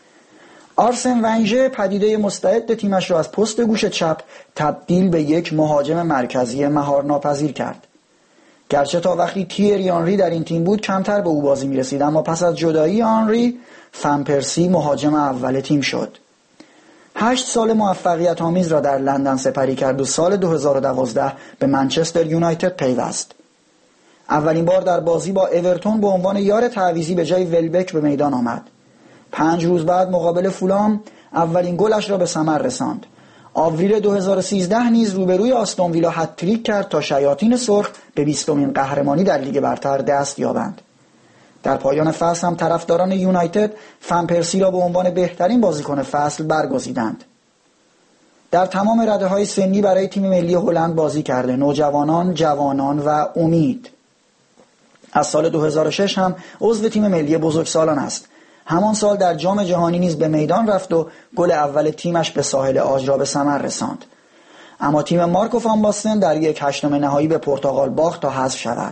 آرسن ونژه پدیده مستعد تیمش را از پست گوش چپ تبدیل به یک مهاجم مرکزی مهارناپذیر کرد. گرچه تا وقتی تیری آنری در این تیم بود کمتر به او بازی می‌رسید، اما پس از جدایی آنری فن پرسی مهاجم اول تیم شد. هشت سال موفقیت آمیز را در لندن سپری کرد و سال دو هزار و دوازده به منچستر یونایتد پیوست. اولین بار در بازی با اورتون به عنوان یار تعویضی به جای ولبک به میدان آمد. پنج روز بعد مقابل فولام اولین گلش را به ثمر رساند. آوریل دو هزار و سیزده نیز روبروی آستون ویلا هتریک کرد تا شیاطین سرخ به بیستمین قهرمانی در لیگ برتر دست یابند. در پایان فصل هم طرفداران یونایتد فن پرسی را به عنوان بهترین بازیکن فصل برگزیدند. در تمام رده‌های سنی برای تیم ملی هلند بازی کرده، نوجوانان، جوانان و امید. از سال دو هزار و شش هم عضو تیم ملی بزرگسالان است. همان سال در جام جهانی نیز به میدان رفت و گل اول تیمش به ساحل عاج را به ثمر رساند. اما تیم مارکو فان باستن در یک هشتم نهایی به پرتغال باخت تا حذف شود.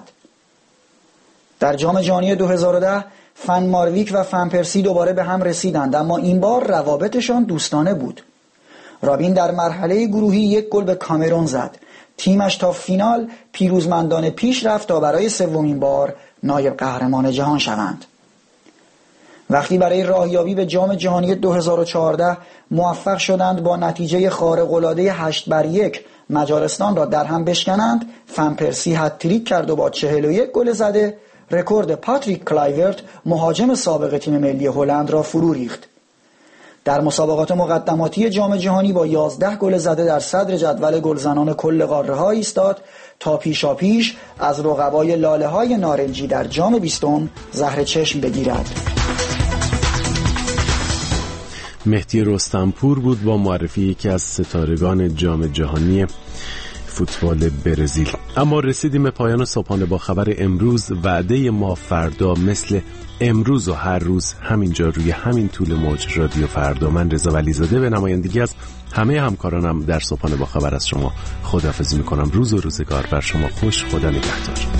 در جام جهانی دو هزار و ده فن مارویک و فن پرسی دوباره به هم رسیدند، اما این بار روابطشان دوستانه بود. رابین در مرحله گروهی یک گل به کامرون زد. تیمش تا فینال پیروزمندانه پیش رفت تا برای سومین بار نایب قهرمان جهان شوند. وقتی برای راهیابی به جام جهانی دو هزار و چهارده موفق شدند با نتیجه خارق‌العاده هشت بر یک مجارستان را در هم بشکنند، فن پرسی هتریک کرد و با چهل و یک گل زده رکورد پاتریک کلایورت مهاجم سابق تیم ملی هلند را فرو ریخت. در مسابقات مقدماتی جام جهانی با یازده گل زده در صدر جدول گلزنان کل قاره‌ها ایستاد تا پیشاپیش از رقبای لاله‌های نارنجی در جام بیستم زهر چشم بگیرد. مهدی رستمپور بود با معرفی یکی از ستارگان جام جهانی فوتبال برزیل. اما رسیدیم به پایان صبحانه با خبر امروز. وعده ما فردا مثل امروز و هر روز همینجا روی همین طول موج رادیو فردا. من رضا ولیزاده به نمایندگی از همه همکارانم در صبحانه با خبر از شما خداحافظی میکنم. روز و روزگار بر شما خوش. خدا نگهدار.